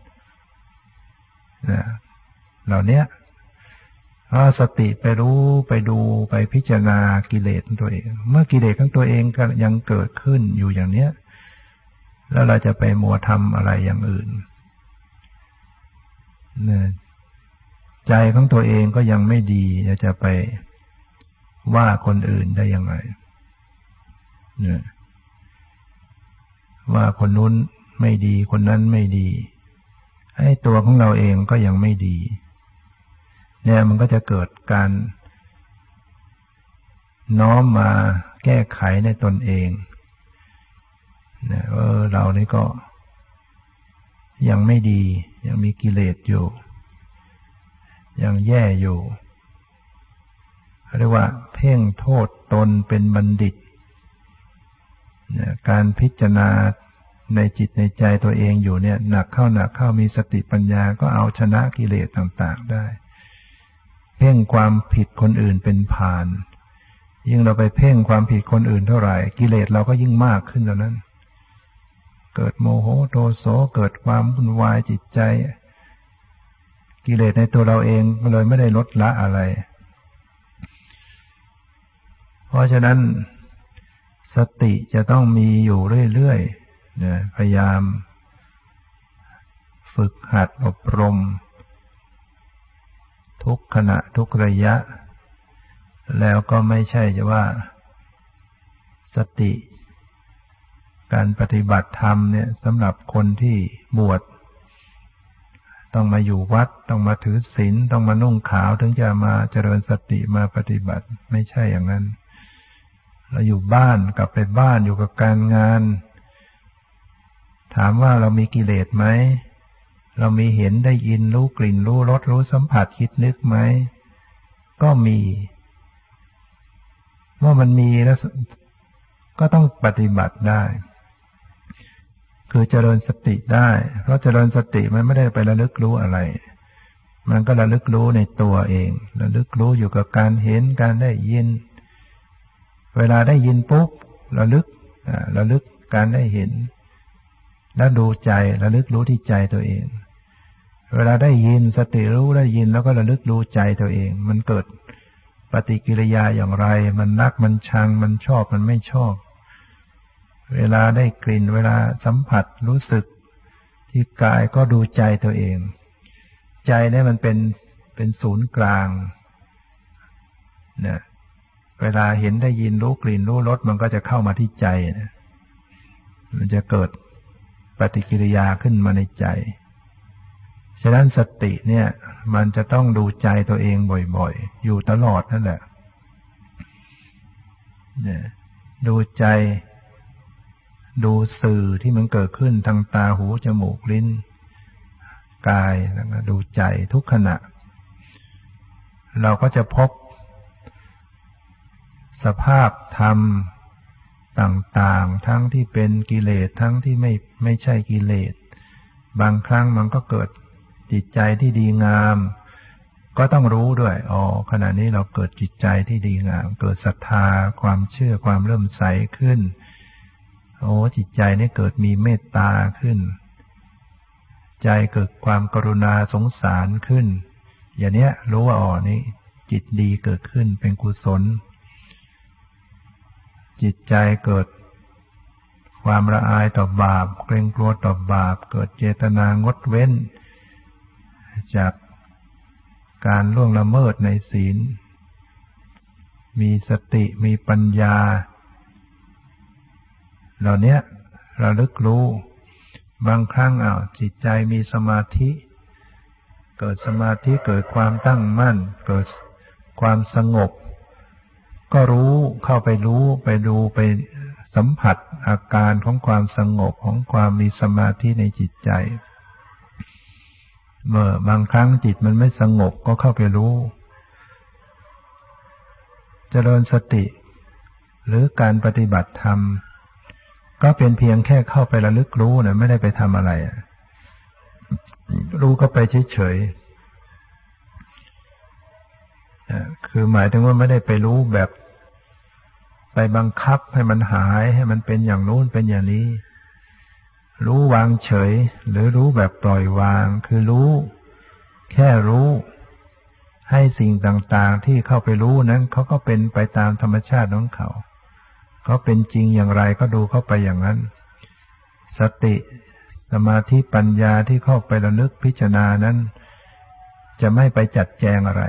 นะเหล่านี้ถ้าสติไปรู้ไปดูไปพิจารณากิเลสของตัวเองเมื่อกิเลสของตัวเองก็ยังเกิดขึ้นอยู่อย่างเนี้ยแล้วเราจะไปมัวทำอะไรอย่างอื่นเนี่ยใจของตัวเองก็ยังไม่ดีจะไปว่าคนอื่นได้ยังไงเนี่ยว่าคนนู้นไม่ดีคนนั้นไม่ดีให้ตัวของเราเองก็ยังไม่ดีเนี่ยมันก็จะเกิดการน้อมมาแก้ไขในตนเองเนี่ยเออเรานี่ก็ยังไม่ดียังมีกิเลสอยู่ยังแย่อยู่เรียกว่าเพ่งโทษตนเป็นบัณฑิตเนี่ยการพิจารณาในจิตในใจตัวเองอยู่เนี่ยหนักเข้าหนักเข้ามีสติปัญญาก็เอาชนะกิเลสต่างๆได้เพ่งความผิดคนอื่นเป็นพาลยิ่งเราไปเพ่งความผิดคนอื่นเท่าไหร่กิเลสเราก็ยิ่งมากขึ้นเท่านั้นเกิดโมโหโทโสเกิดความวุ่นวายจิตใจกิเลสในตัวเราเองเลยไม่ได้ลดละอะไรเพราะฉะนั้นสติจะต้องมีอยู่เรื่อยๆเนี่ยพยายามฝึกหัดอบรมทุกขณะทุกระยะแล้วก็ไม่ใช่จะว่าสติการปฏิบัติธรรมเนี่ยสำหรับคนที่บวชต้องมาอยู่วัดต้องมาถือศีลต้องมานุ่งขาวถึงจะมาเจริญสติมาปฏิบัติไม่ใช่อย่างนั้นเราอยู่บ้านกลับไปบ้านอยู่กับการงานถามว่าเรามีกิเลสไหมเรามีเห็นได้ยินรู้กลิ่นรู้รสรู้สัมผัสคิดนึกไหมก็มีเมื่อมันมีแล้วก็ต้องปฏิบัติได้คือเจริญสติได้เพราะเจริญสติมันไม่ได้ไประลึกรู้อะไรมันก็ระลึกรู้ในตัวเองระลึกรู้อยู่กับการเห็นการได้ยินเวลาได้ยินปุ๊บระลึกระลึกการได้เห็นแล้วดูใจระลึกรู้ที่ใจตัวเองเวลาได้ยินสติรู้ได้ยินแล้วก็ระลึกรู้ใจตัวเองมันเกิดปฏิกิริยาอย่างไรมันรักมันชังมันชอบมันไม่ชอบเวลาได้กลิ่นเวลาสัมผัสรู้สึกที่กายก็ดูใจตัวเองใจเนี่ยมันเป็นเป็นศูนย์กลางเนี่ยเวลาเห็นได้ยินรู้กลิ่นรู้รสมันก็จะเข้ามาที่ใจนะมันจะเกิดปฏิกิริยาขึ้นมาในใจฉะนั้นสติเนี่ยมันจะต้องดูใจตัวเองบ่อยๆอยู่ตลอดนั่นแหละเนี่ยดูใจดูสื่อที่มันเกิดขึ้นทางตาหูจมูกลิ้นกายแล้วก็ดูใจทุกขณะเราก็จะพบสภาพธรรมต่างๆทั้งที่เป็นกิเลสทั้งที่ไม่ไม่ใช่กิเลสบางครั้งมันก็เกิดจิตใจที่ดีงามก็ต้องรู้ด้วยอ๋อขณะนี้เราเกิดจิตใจที่ดีงามเกิดศรัทธาความเชื่อความเริ่มใสขึ้นโอ้จิตใจนี่เกิดมีเมตตาขึ้นใจเกิดความกรุณาสงสารขึ้นอย่างเนี้ยรู้ว่าอ๋อนี่จิตดีเกิดขึ้นเป็นกุศลจิตใจเกิดความละอายต่อบาปเกรงกลัวต่อบาปเกิดเจตนางดเว้นจากการล่วงละเมิดในศีลมีสติมีปัญญาเหล่านี้ระลึกรู้บางครั้งอ้าวจิตใจมีสมาธิเกิดสมาธิเกิดความตั้งมั่นเกิดความสงบก็รู้เข้าไปรู้ไปดูไปสัมผัสอาการของความสงบของความมีสมาธิในจิตใจเมื่อบางครั้งจิตมันไม่สงบก็เข้าไปรู้เจริญสติหรือการปฏิบัติธรรมก็เป็นเพียงแค่เข้าไประลึกรู้นะไม่ได้ไปทำอะไรรู้ก็ไปเฉยๆคือหมายถึงว่าไม่ได้ไปรู้แบบไปบังคับให้มันหายให้มันเป็นอย่างนู้นเป็นอย่างนี้รู้วางเฉยหรือรู้แบบปล่อยวางคือรู้แค่รู้ให้สิ่งต่างๆที่เข้าไปรู้นั้นเขาก็เป็นไปตามธรรมชาติของเขาเขาเป็นจริงอย่างไรก็ดูเข้าไปอย่างนั้นสติสมาธิปัญญาที่เข้าไประลึกพิจารณานั้นจะไม่ไปจัดแจงอะไร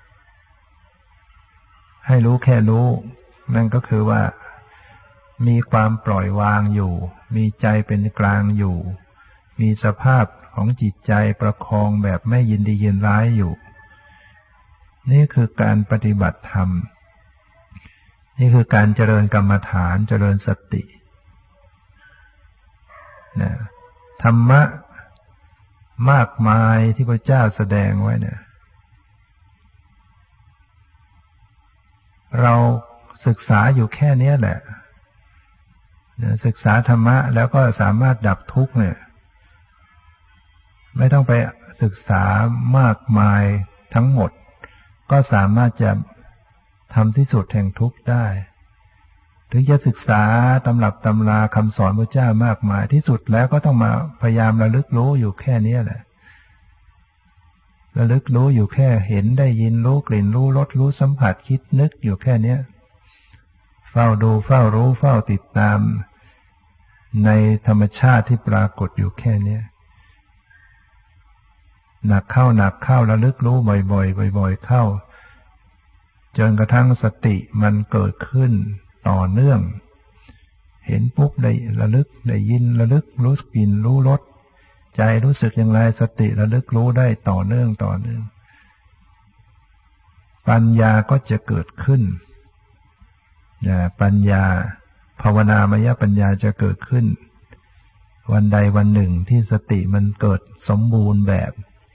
ให้รู้แค่รู้นั่นก็คือว่ามีความปล่อยวางอยู่มีใจเป็นกลางอยู่มีสภาพของจิตใจประคองแบบไม่ยินดียินร้ายอยู่นี่คือการปฏิบัติธรรมนี่คือการเจริญกรรมฐานเจริญสตินะธรรมะมากมายที่พระเจ้าแสดงไว้เนี่ยเราศึกษาอยู่แค่นี้แหละศึกษาธรรมะแล้วก็สามารถดับทุกข์เนี่ยไม่ต้องไปศึกษามากมายทั้งหมดก็สามารถจะทำที่สุดแห่งทุกข์ได้ถึงจะศึกษาตำรับตำราคำสอนพระเจ้ามากมายที่สุดแล้วก็ต้องมาพยายามระลึกรู้อยู่แค่นี้แหละระลึกรู้อยู่แค่เห็นได้ยินรู้กลิ่นรู้รสรู้สัมผัสคิดนึกอยู่แค่นี้เฝ้าดูเฝ้ารู้เฝ้าติดตามในธรรมชาติที่ปรากฏอยู่แค่นี้หนักเข้าหนักเข้าระลึกรู้บ่อยๆบ่อยๆเข้าจนกระทั่งสติมันเกิดขึ้นต่อเนื่องเห็นปุ๊บได้ระลึกได้ยินระลึกรู้กลิ่นรู้รสใจรู้สึกอย่างไรสติระลึกรู้ได้ต่อเนื่องต่อเนื่องปัญญาก็จะเกิดขึ้นปัญญาภาวนามยปัญญาจะเกิดขึ้นวันใดวันหนึ่งที่สติมันเกิดสมบูรณ์แบบ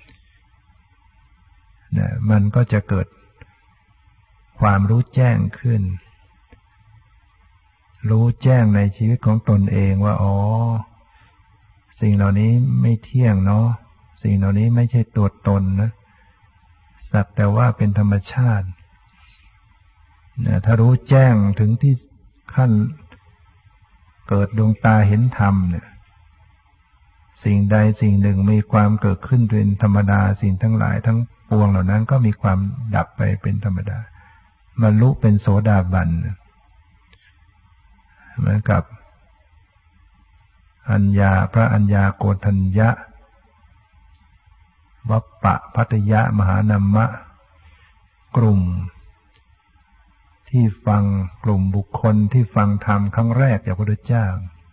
เนี่ยมันก็จะเกิดความรู้แจ้งขึ้นรู้แจ้งในชีวิตของตนเองว่าอ๋อสิ่งเหล่านี้ไม่เที่ยงเนาะสิ่งเหล่านี้ไม่ใช่ตัวตนนะสักแต่ว่าเป็นธรรมชาติเนี่ยถ้ารู้แจ้งถึงที่ขั้นเกิดดวงตาเห็นธรรมเนี่ยสิ่งใดสิ่งหนึ่งมีความเกิดขึ้นเป็นธรรมดาสิ่งทั้งหลายทั้งปวงเหล่านั้นก็มีความดับไปเป็นธรรมดาบรรลุเป็นโสดาบันเหมือนกับอัญญาพระอัญญาโกณฑัญญะวัปปะภัตตยะมหานัมมะกลุ่มที่ฟังกลุ่มบุคคลที่ฟังธรรมครั้งแรกจากพระพุทธเจ้า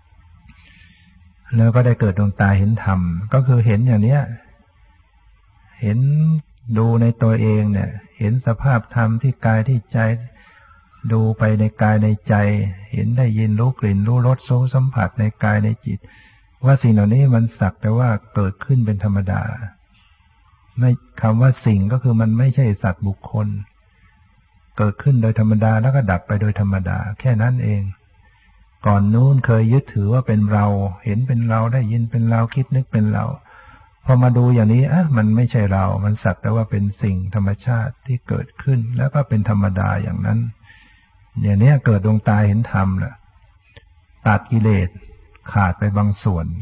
แล้วก็ได้เกิดดวงตาเห็นธรรมก็คือเห็นอย่างเนี้ยเห็นดูในตัวเองเนี่ยเห็นสภาพธรรมที่กายที่ใจดูไปในกายในใจเห็นได้ยินรู้กลิ่นรู้รสรู้สัมผัสในกายในจิตว่าสิ่งเหล่านี้มันสักแต่ว่าเกิดขึ้นเป็นธรรมดาไม่คำว่าสิ่งก็คือมันไม่ใช่สัตว์บุคคลเกิดขึ้นโดยธรรมดาแล้วก็ดับไปโดยธรรมดาแค่นั้นเองก่อนนู้นเคยยึดถือว่าเป็นเราเห็นเป็นเราได้ยินเป็นเราคิดนึกเป็นเราพอมาดูอย่างนี้อ่ะมันไม่ใช่เรามันสักแต่ว่าเป็นสิ่งธรรมชาติที่เกิดขึ้นแล้วก็เป็นธรรมดาอย่างนั้นอย่างนี้เกิดดวงตาเห็นธรรมแหละตัดกิเลสขาดไปบางส่วน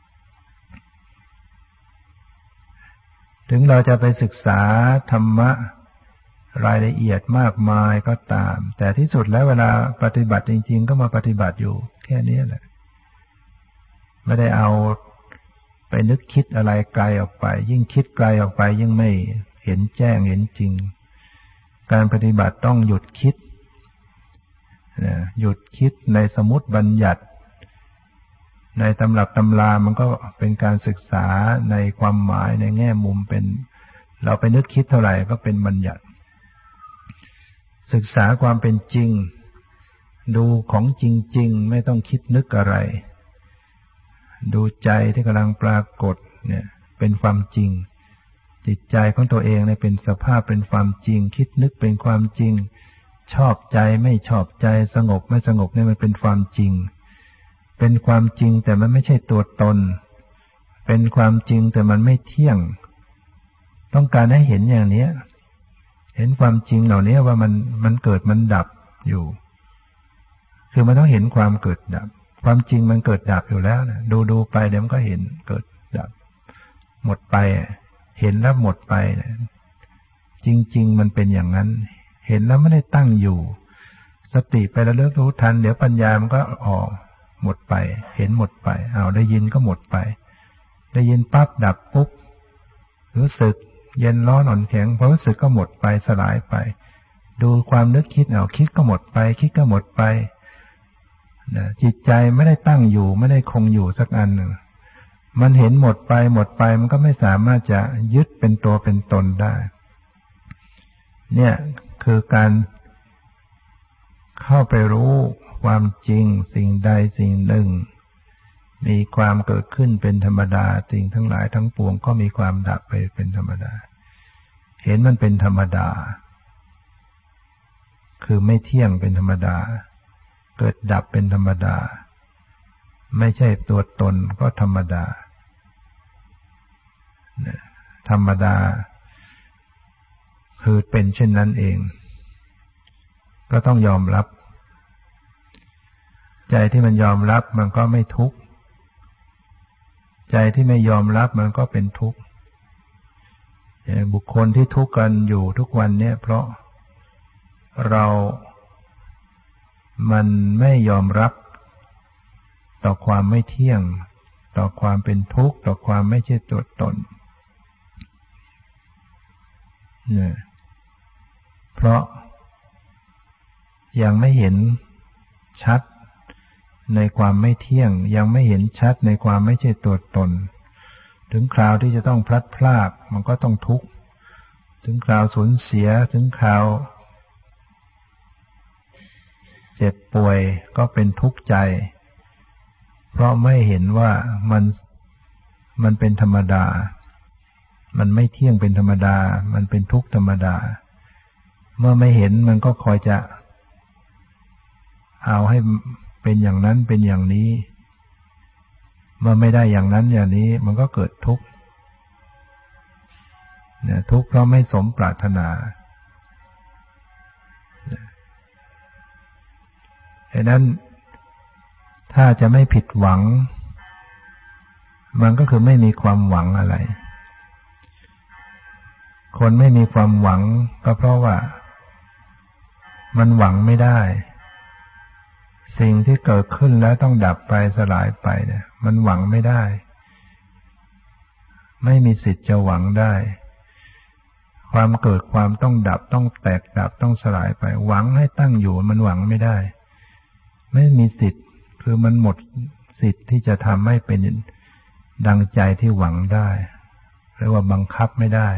ถึงเราจะไปศึกษาธรรมะรายละเอียดมากมายก็ตามแต่ที่สุดแล้วเวลาปฏิบัติจริงๆก็มาปฏิบัติอยู่แค่นี้แหละไม่ได้เอาไปนึกคิดอะไรไกลออกไปยิ่งคิดไกลออกไปยิ่งไม่เห็นแจ้งเห็นจริงการปฏิบัติต้องหยุดคิดหยุดคิดในสมมุติบัญญัติในตำรับตำรามันก็เป็นการศึกษาในความหมายในแง่มุมเป็นเราไปนึกคิดเท่าไหร่ก็เป็นบัญญัติศึกษาความเป็นจริงดูของจริงๆไม่ต้องคิดนึกอะไรดูใจที่กำลังปรากฏเนี่ยเป็นความจริงจิตใจของตัวเองเนี่ยเป็นสภาพเป็นความจริงคิดนึกเป็นความจริงชอบใจไม่ชอบใจสงบไม่สงบเนี่ยมันเป็นความจริงเป็นความจริงแต่มันไม่ใช่ตัวตนเป็นความจริงแต่มันไม่เที่ยงต้องการให้เห็นอย่างนี้เห็นความจริงเหล่านี้ว่ามันมันเกิดมันดับอยู่คือมันต้องเห็นความเกิดดับความจริงมันเกิดดับอยู่แล้วนะดูดูไปเดี๋ยวมันก็เห็นเกิดดับหมดไปเห็นแล้วหมดไปจริงๆมันเป็นอย่างนั้นเห็นแล้วไม่ได้ตั้งอยู่สติไประลึกรู้ทันเดี๋ยวปัญญามันก็ออกหมดไปเห็นหมดไปเอาได้ยินก็หมดไปได้ยินปั๊บดับปุ๊บรู้สึกเย็นร้อนอ่อนแข็งพอรู้สึกก็หมดไปสลายไปดูความนึกคิดเอาคิดก็หมดไปคิดก็หมดไปนะจิตใจไม่ได้ตั้งอยู่ไม่ได้คงอยู่สักอันหนึ่งมันเห็นหมดไปหมดไปมันก็ไม่สามารถจะยึดเป็นตัวเป็นตนได้เนี่ยคือการเข้าไปรู้ความจริงสิ่งใดสิ่งหนึ่งมีความเกิดขึ้นเป็นธรรมดาสิ่งทั้งหลายทั้งปวงก็มีความดับไปเป็นธรรมดาเห็นมันเป็นธรรมดาคือไม่เที่ยงเป็นธรรมดาเกิดดับเป็นธรรมดาไม่ใช่ตัวตนก็ธรรมดาธรรมดาคือเป็นเช่นนั้นเองก็ต้องยอมรับใจที่มันยอมรับมันก็ไม่ทุกข์ใจที่ไม่ยอมรับมันก็เป็นทุกข์บุคคลที่ทุกข์กันอยู่ทุกวันเนี่ยเพราะเรามันไม่ยอมรับต่อความไม่เที่ยงต่อความเป็นทุกข์ต่อความไม่ใช่ตัวตนเนี่ยเพราะยังไม่เห็นชัดในความไม่เที่ยงยังไม่เห็นชัดในความไม่ใช่ตัวตนถึงคราวที่จะต้องพลัดพรากมันก็ต้องทุกข์ถึงคราวสูญเสียถึงคราวเจ็บป่วยก็เป็นทุกข์ใจเพราะไม่เห็นว่ามันมันเป็นธรรมดามันไม่เที่ยงเป็นธรรมดามันเป็นทุกข์ธรรมดาเมื่อไม่เห็นมันก็คอยจะเอาให้เป็นอย่างนั้นเป็นอย่างนี้เมื่อไม่ได้อย่างนั้นอย่างนี้มันก็เกิดทุกข์เนี่ยทุกข์เพราะไม่สมปรารถนาดังนั้นถ้าจะไม่ผิดหวังมันก็คือไม่มีความหวังอะไรคนไม่มีความหวังก็เพราะว่ามันหวังไม่ได้สิ่งที่เกิดขึ้นแล้วต้องดับไปสลายไปเนี่ยมันหวังไม่ได้ไม่มีสิทธิ์จะหวังได้ความเกิดความต้องดับต้องแตกดับต้องสลายไปหวังให้ตั้งอยู่มันหวังไม่ได้ไม่มีสิทธิ์คือมันหมดสิทธิ์ที่จะทำให้เป็นดังใจที่หวังได้เรียกว่าบังคับไม่ได้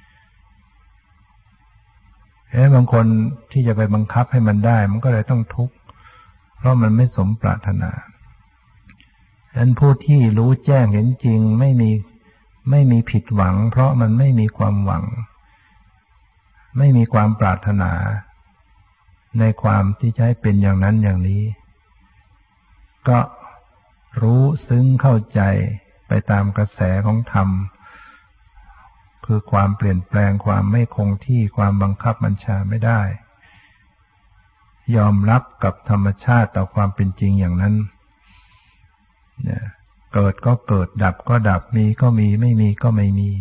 เอ๊ะบางคนที่จะไปบังคับให้มันได้มันก็เลยต้องทุกข์เพราะมันไม่สมปรารถนาฉะนั้นผู้ที่รู้แจ้งเห็นจริงไม่มีไม่มีผิดหวังเพราะมันไม่มีความหวังไม่มีความปรารถนาในความที่จะให้เป็นอย่างนั้นอย่างนี้ก็รู้ซึ้งเข้าใจไปตามกระแสของธรรมคือความเปลี่ยนแปลงความไม่คงที่ความบังคับบัญชาไม่ได้ยอมรับกับธรรมชาติต่อความเป็นจริงอย่างนั้นเนี่ยเกิดก็เกิดดับก็ดับมีก็มีไม่มีก็ไม่มี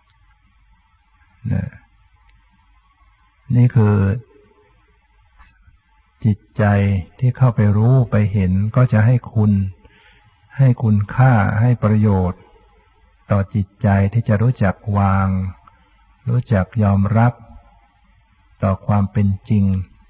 เนี่ยนี่คือจิตใจที่เข้าไปรู้ไปเห็นก็จะให้คุณให้คุณค่าให้ประโยชน์ต่อจิตใจที่จะรู้จักวางรู้จักยอมรับต่อความเป็นจริง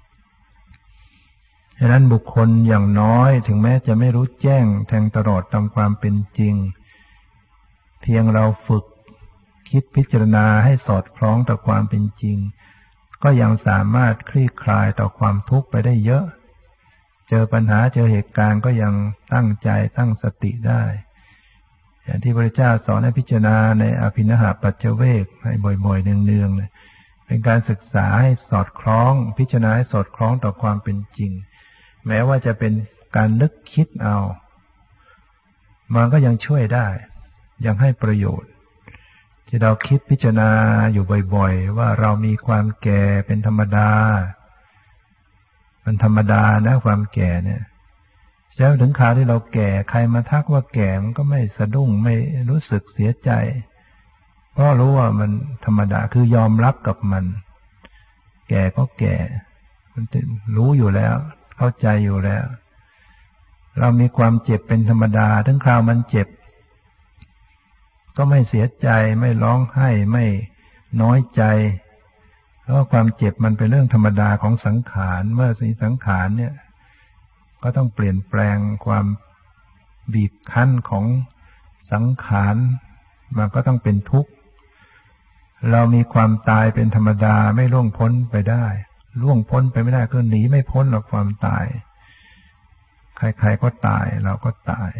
ฉะนั้นบุคคลอย่างน้อยถึงแม้จะไม่รู้แจ้งแทงตลอดตามความเป็นจริงเพียงเราฝึกคิดพิจารณาให้สอดคล้องต่อความเป็นจริงก็ยังสามารถคลี่คลายต่อความทุกข์ไปได้เยอะเจอปัญหาเจอเหตุการณ์ก็ยังตั้งใจตั้งสติได้อย่างที่พระพุทธเจ้าสอนให้พิจารณาในอภินหปัจจเวกให้บ่อยๆเนืองๆเป็นการศึกษาให้สอดคล้องพิจารณาให้สอดคล้องต่อความเป็นจริงแม้ว่าจะเป็นการนึกคิดเอามันก็ยังช่วยได้ยังให้ประโยชน์ที่เราคิดพิจารณาอยู่บ่อยๆว่าเรามีความแก่เป็นธรรมดามันธรรมดานะความแก่เนี่ยแล้วถึงคราวที่เราแก่ใครมาทักว่าแก่มันก็ไม่สะดุ้งไม่รู้สึกเสียใจเพราะรู้ว่ามันธรรมดาคือยอมรับกับมันแก่ก็แก่มันรู้อยู่แล้วเข้าใจอยู่แล้วเรามีความเจ็บเป็นธรรมดาถึงคราวมันเจ็บก็ไม่เสียใจไม่ร้องไห้ไม่น้อยใจเพราะความเจ็บมันเป็นเรื่องธรรมดาของสังขารเมื่อมีสังขารเนี่ยก็ต้องเปลี่ยนแปลงความบีบคั้นของสังขารมันก็ต้องเป็นทุกข์เรามีความตายเป็นธรรมดาไม่ล่วงพ้นไปได้ล่วงพ้นไปไม่ได้ก็หนีไม่พ้นหรอกความตายใครๆก็ตายเราก็ตาย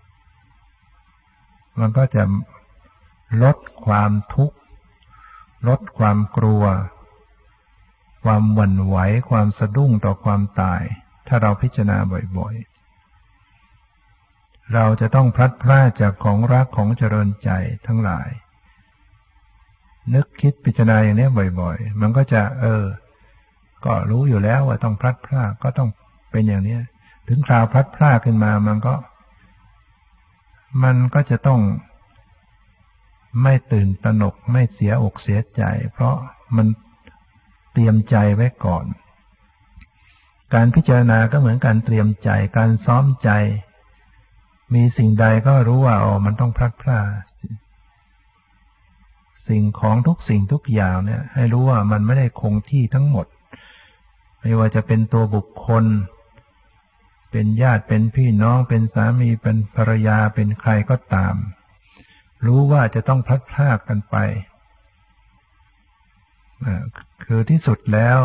มันก็จะลดความทุกข์ลดความกลัวความหวั่นไหวความสะดุ้งต่อความตายถ้าเราพิจารณาบ่อยๆเราจะต้องพลัดพรากจากของรักของเจริญใจทั้งหลายนึกคิดพิจารณาอย่างนี้บ่อยๆมันก็จะเออก็รู้อยู่แล้วว่าต้องพลัดพรากก็ต้องเป็นอย่างนี้ถึงคราวพลัดพรากขึ้นมามันก็มันก็จะต้องไม่ตื่นตระหนกไม่เสียอกเสียใจเพราะมันเตรียมใจไว้ก่อนการพิจารณาก็เหมือนการเตรียมใจการซ้อมใจมีสิ่งใดก็รู้ว่าอ๋อมันต้องพลัดพรากสิ่งของทุกสิ่งทุกอย่างเนี่ยให้รู้ว่ามันไม่ได้คงที่ทั้งหมดไม่ว่าจะเป็นตัวบุคคลเป็นญาติเป็นพี่น้องเป็นสามีเป็นภรรยาเป็นใครก็ตามรู้ว่าจะต้องพลัดพรากกันไปคือที่สุดแล้ว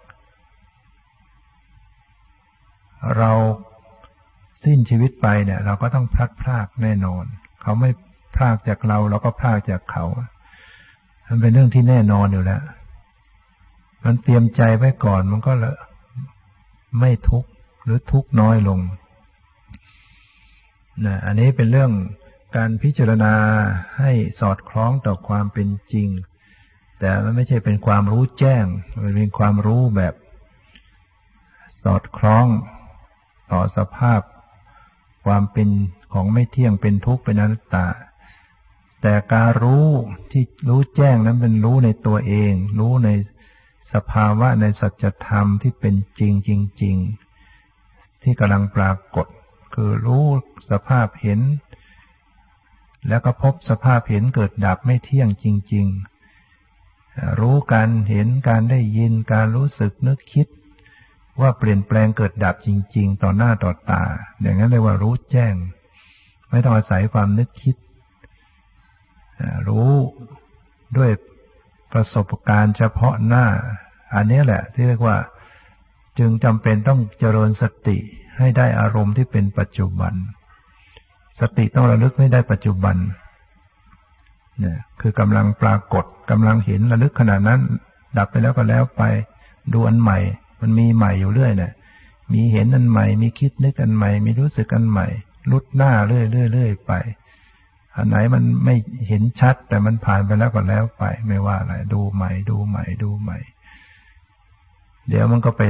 เราสิ้นชีวิตไปเนี่ยเราก็ต้องพลัดพรากแน่นอนเขาไม่พรากจากเราเราก็พรากจากเขามันเป็นเรื่องที่แน่นอนอยู่แล้วมันเตรียมใจไว้ก่อนมันก็เลยไม่ทุกข์หรือทุกข์น้อยลงนะอันนี้เป็นเรื่องการพิจารณาให้สอดคล้องต่อความเป็นจริงแต่มันไม่ใช่เป็นความรู้แจ้งมันเป็นความรู้แบบสอดคล้องต่อสภาพความเป็นของไม่เที่ยงเป็นทุกข์เป็นอนัตตาแต่การรู้ที่รู้แจ้งนั้นเป็นรู้ในตัวเองรู้ในสภาวะในสัจธรรมที่เป็นจริงจริงๆที่กำลังปรากฏคือรู้สภาพเห็นแล้วก็พบสภาพเห็นเกิดดับไม่เที่ยงจริงๆรู้การเห็นการได้ยินการรู้สึกนึกคิดว่าเปลี่ยนแปลงเกิดดับจริงๆต่อหน้าต่อตาอย่างนั้นเรียกว่ารู้แจ้งไม่ต้องอาศัยความนึกคิดรู้ด้วยประสบการณ์เฉพาะหน้าอันนี้แหละที่เรียกว่าจึงจำเป็นต้องเจริญสติให้ได้อารมณ์ที่เป็นปัจจุบันสติต้องระลึกให้ได้ปัจจุบันเนี่ยคือกำลังปรากฏกำลังเห็นระลึกขณะนั้นดับไปแล้วก็แล้วไปดูอันใหม่มันมีใหม่อยู่เรื่อยเนี่ยมีเห็นอันใหม่มีคิดนึกอันใหม่มีรู้สึกอันใหม่ลุดหน้าเรื่อยๆๆไปอันไหนมันไม่เห็นชัดแต่มันผ่านไปแล้วก็แล้วไปไม่ว่าอะไรดูใหม่ดูใหม่ดูใหม่เดี๋ยวมันก็ไป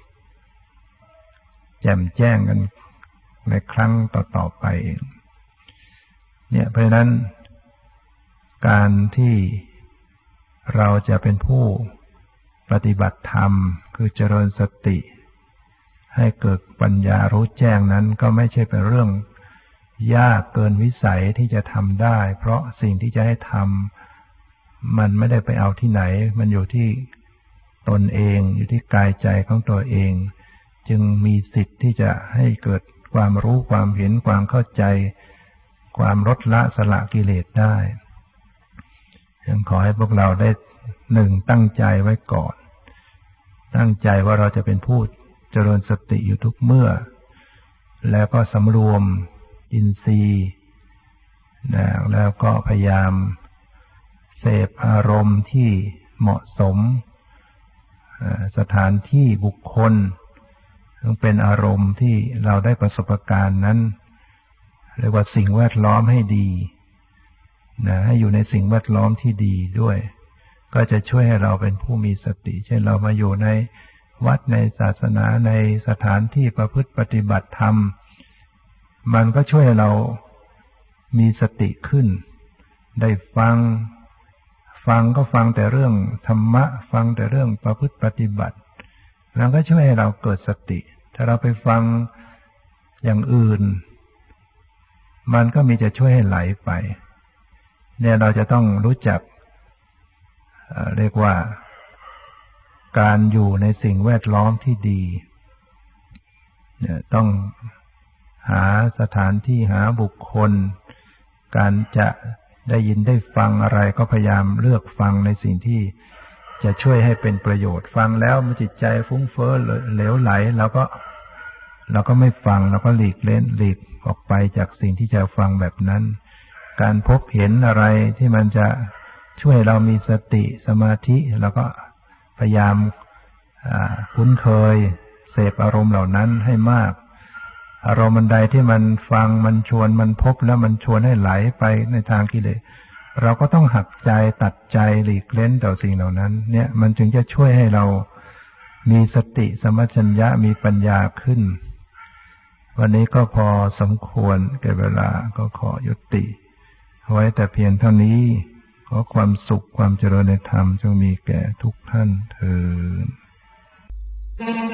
แจ่มแจ้งกันในครั้งต่อๆไปเองเนี่ยเพราะฉะนั้นการที่เราจะเป็นผู้ปฏิบัติธรรมคือเจริญสติให้เกิดปัญญารู้แจ้งนั้นก็ไม่ใช่เป็นเรื่องยากเกินวิสัยที่จะทำได้เพราะสิ่งที่จะให้ทำมันไม่ได้ไปเอาที่ไหนมันอยู่ที่ตนเองอยู่ที่กายใจของตัวเองจึงมีสิทธิ์ที่จะให้เกิดความรู้ความเห็นความเข้าใจความลดละสละกิเลสได้ยังขอให้พวกเราได้หนึ่งตั้งใจไว้ก่อนตั้งใจว่าเราจะเป็นผู้เจริญสติอยู่ทุกเมื่อแล้วก็สำรวมอินทรีย์นะแล้วก็พยายามเสพอารมณ์ที่เหมาะสมสถานที่บุคคลต้องเป็นอารมณ์ที่เราได้ประสบการณ์นั้นเรียกว่าสิ่งแวดล้อมให้ดีนะให้อยู่ในสิ่งแวดล้อมที่ดีด้วยก็จะช่วยให้เราเป็นผู้มีสติเช่นเรามาอยู่ในวัดในศาสนาในสถานที่ประพฤติปฏิบัติธรรมมันก็ช่วยให้เรามีสติขึ้นได้ฟังฟังก็ฟังแต่เรื่องธรรมะฟังแต่เรื่องประพฤติปฏิบัติมันก็ช่วยให้เราเกิดสติถ้าเราไปฟังอย่างอื่นมันก็มีจะช่วยให้ไหลไปเนี่ยเราจะต้องรู้จักเรียกว่าการอยู่ในสิ่งแวดล้อมที่ดีเนี่ยต้องหาสถานที่หาบุคคลการจะได้ยินได้ฟังอะไรก็พยายามเลือกฟังในสิ่งที่จะช่วยให้เป็นประโยชน์ฟังแล้วมันจิตใจฟุ้งเฟ้อเหลวไหลเราก็เราก็ไม่ฟังเราก็หลีกเล่นหลีกออกไปจากสิ่งที่จะฟังแบบนั้นการพบเห็นอะไรที่มันจะช่วยเรามีสติสมาธิเราก็พยายามคุ้นเคยเสพอารมณ์เหล่านั้นให้มากอารมณ์ใดที่มันฟังมันชวนมันพบแล้วมันชวนให้ไหลไปในทางกิเลสเราก็ต้องหักใจตัดใจหลีกเล่นต่อสิ่งเหล่านั้นเนี่ยมันจึงจะช่วยให้เรามีสติสัมปชัญญะมีปัญญาขึ้นวันนี้ก็พอสมควรแก่เวลาก็ขอยุติไว้แต่เพียงเท่านี้ขอความสุขความเจริญในธรรมจงมีแก่ทุกท่านเทอญ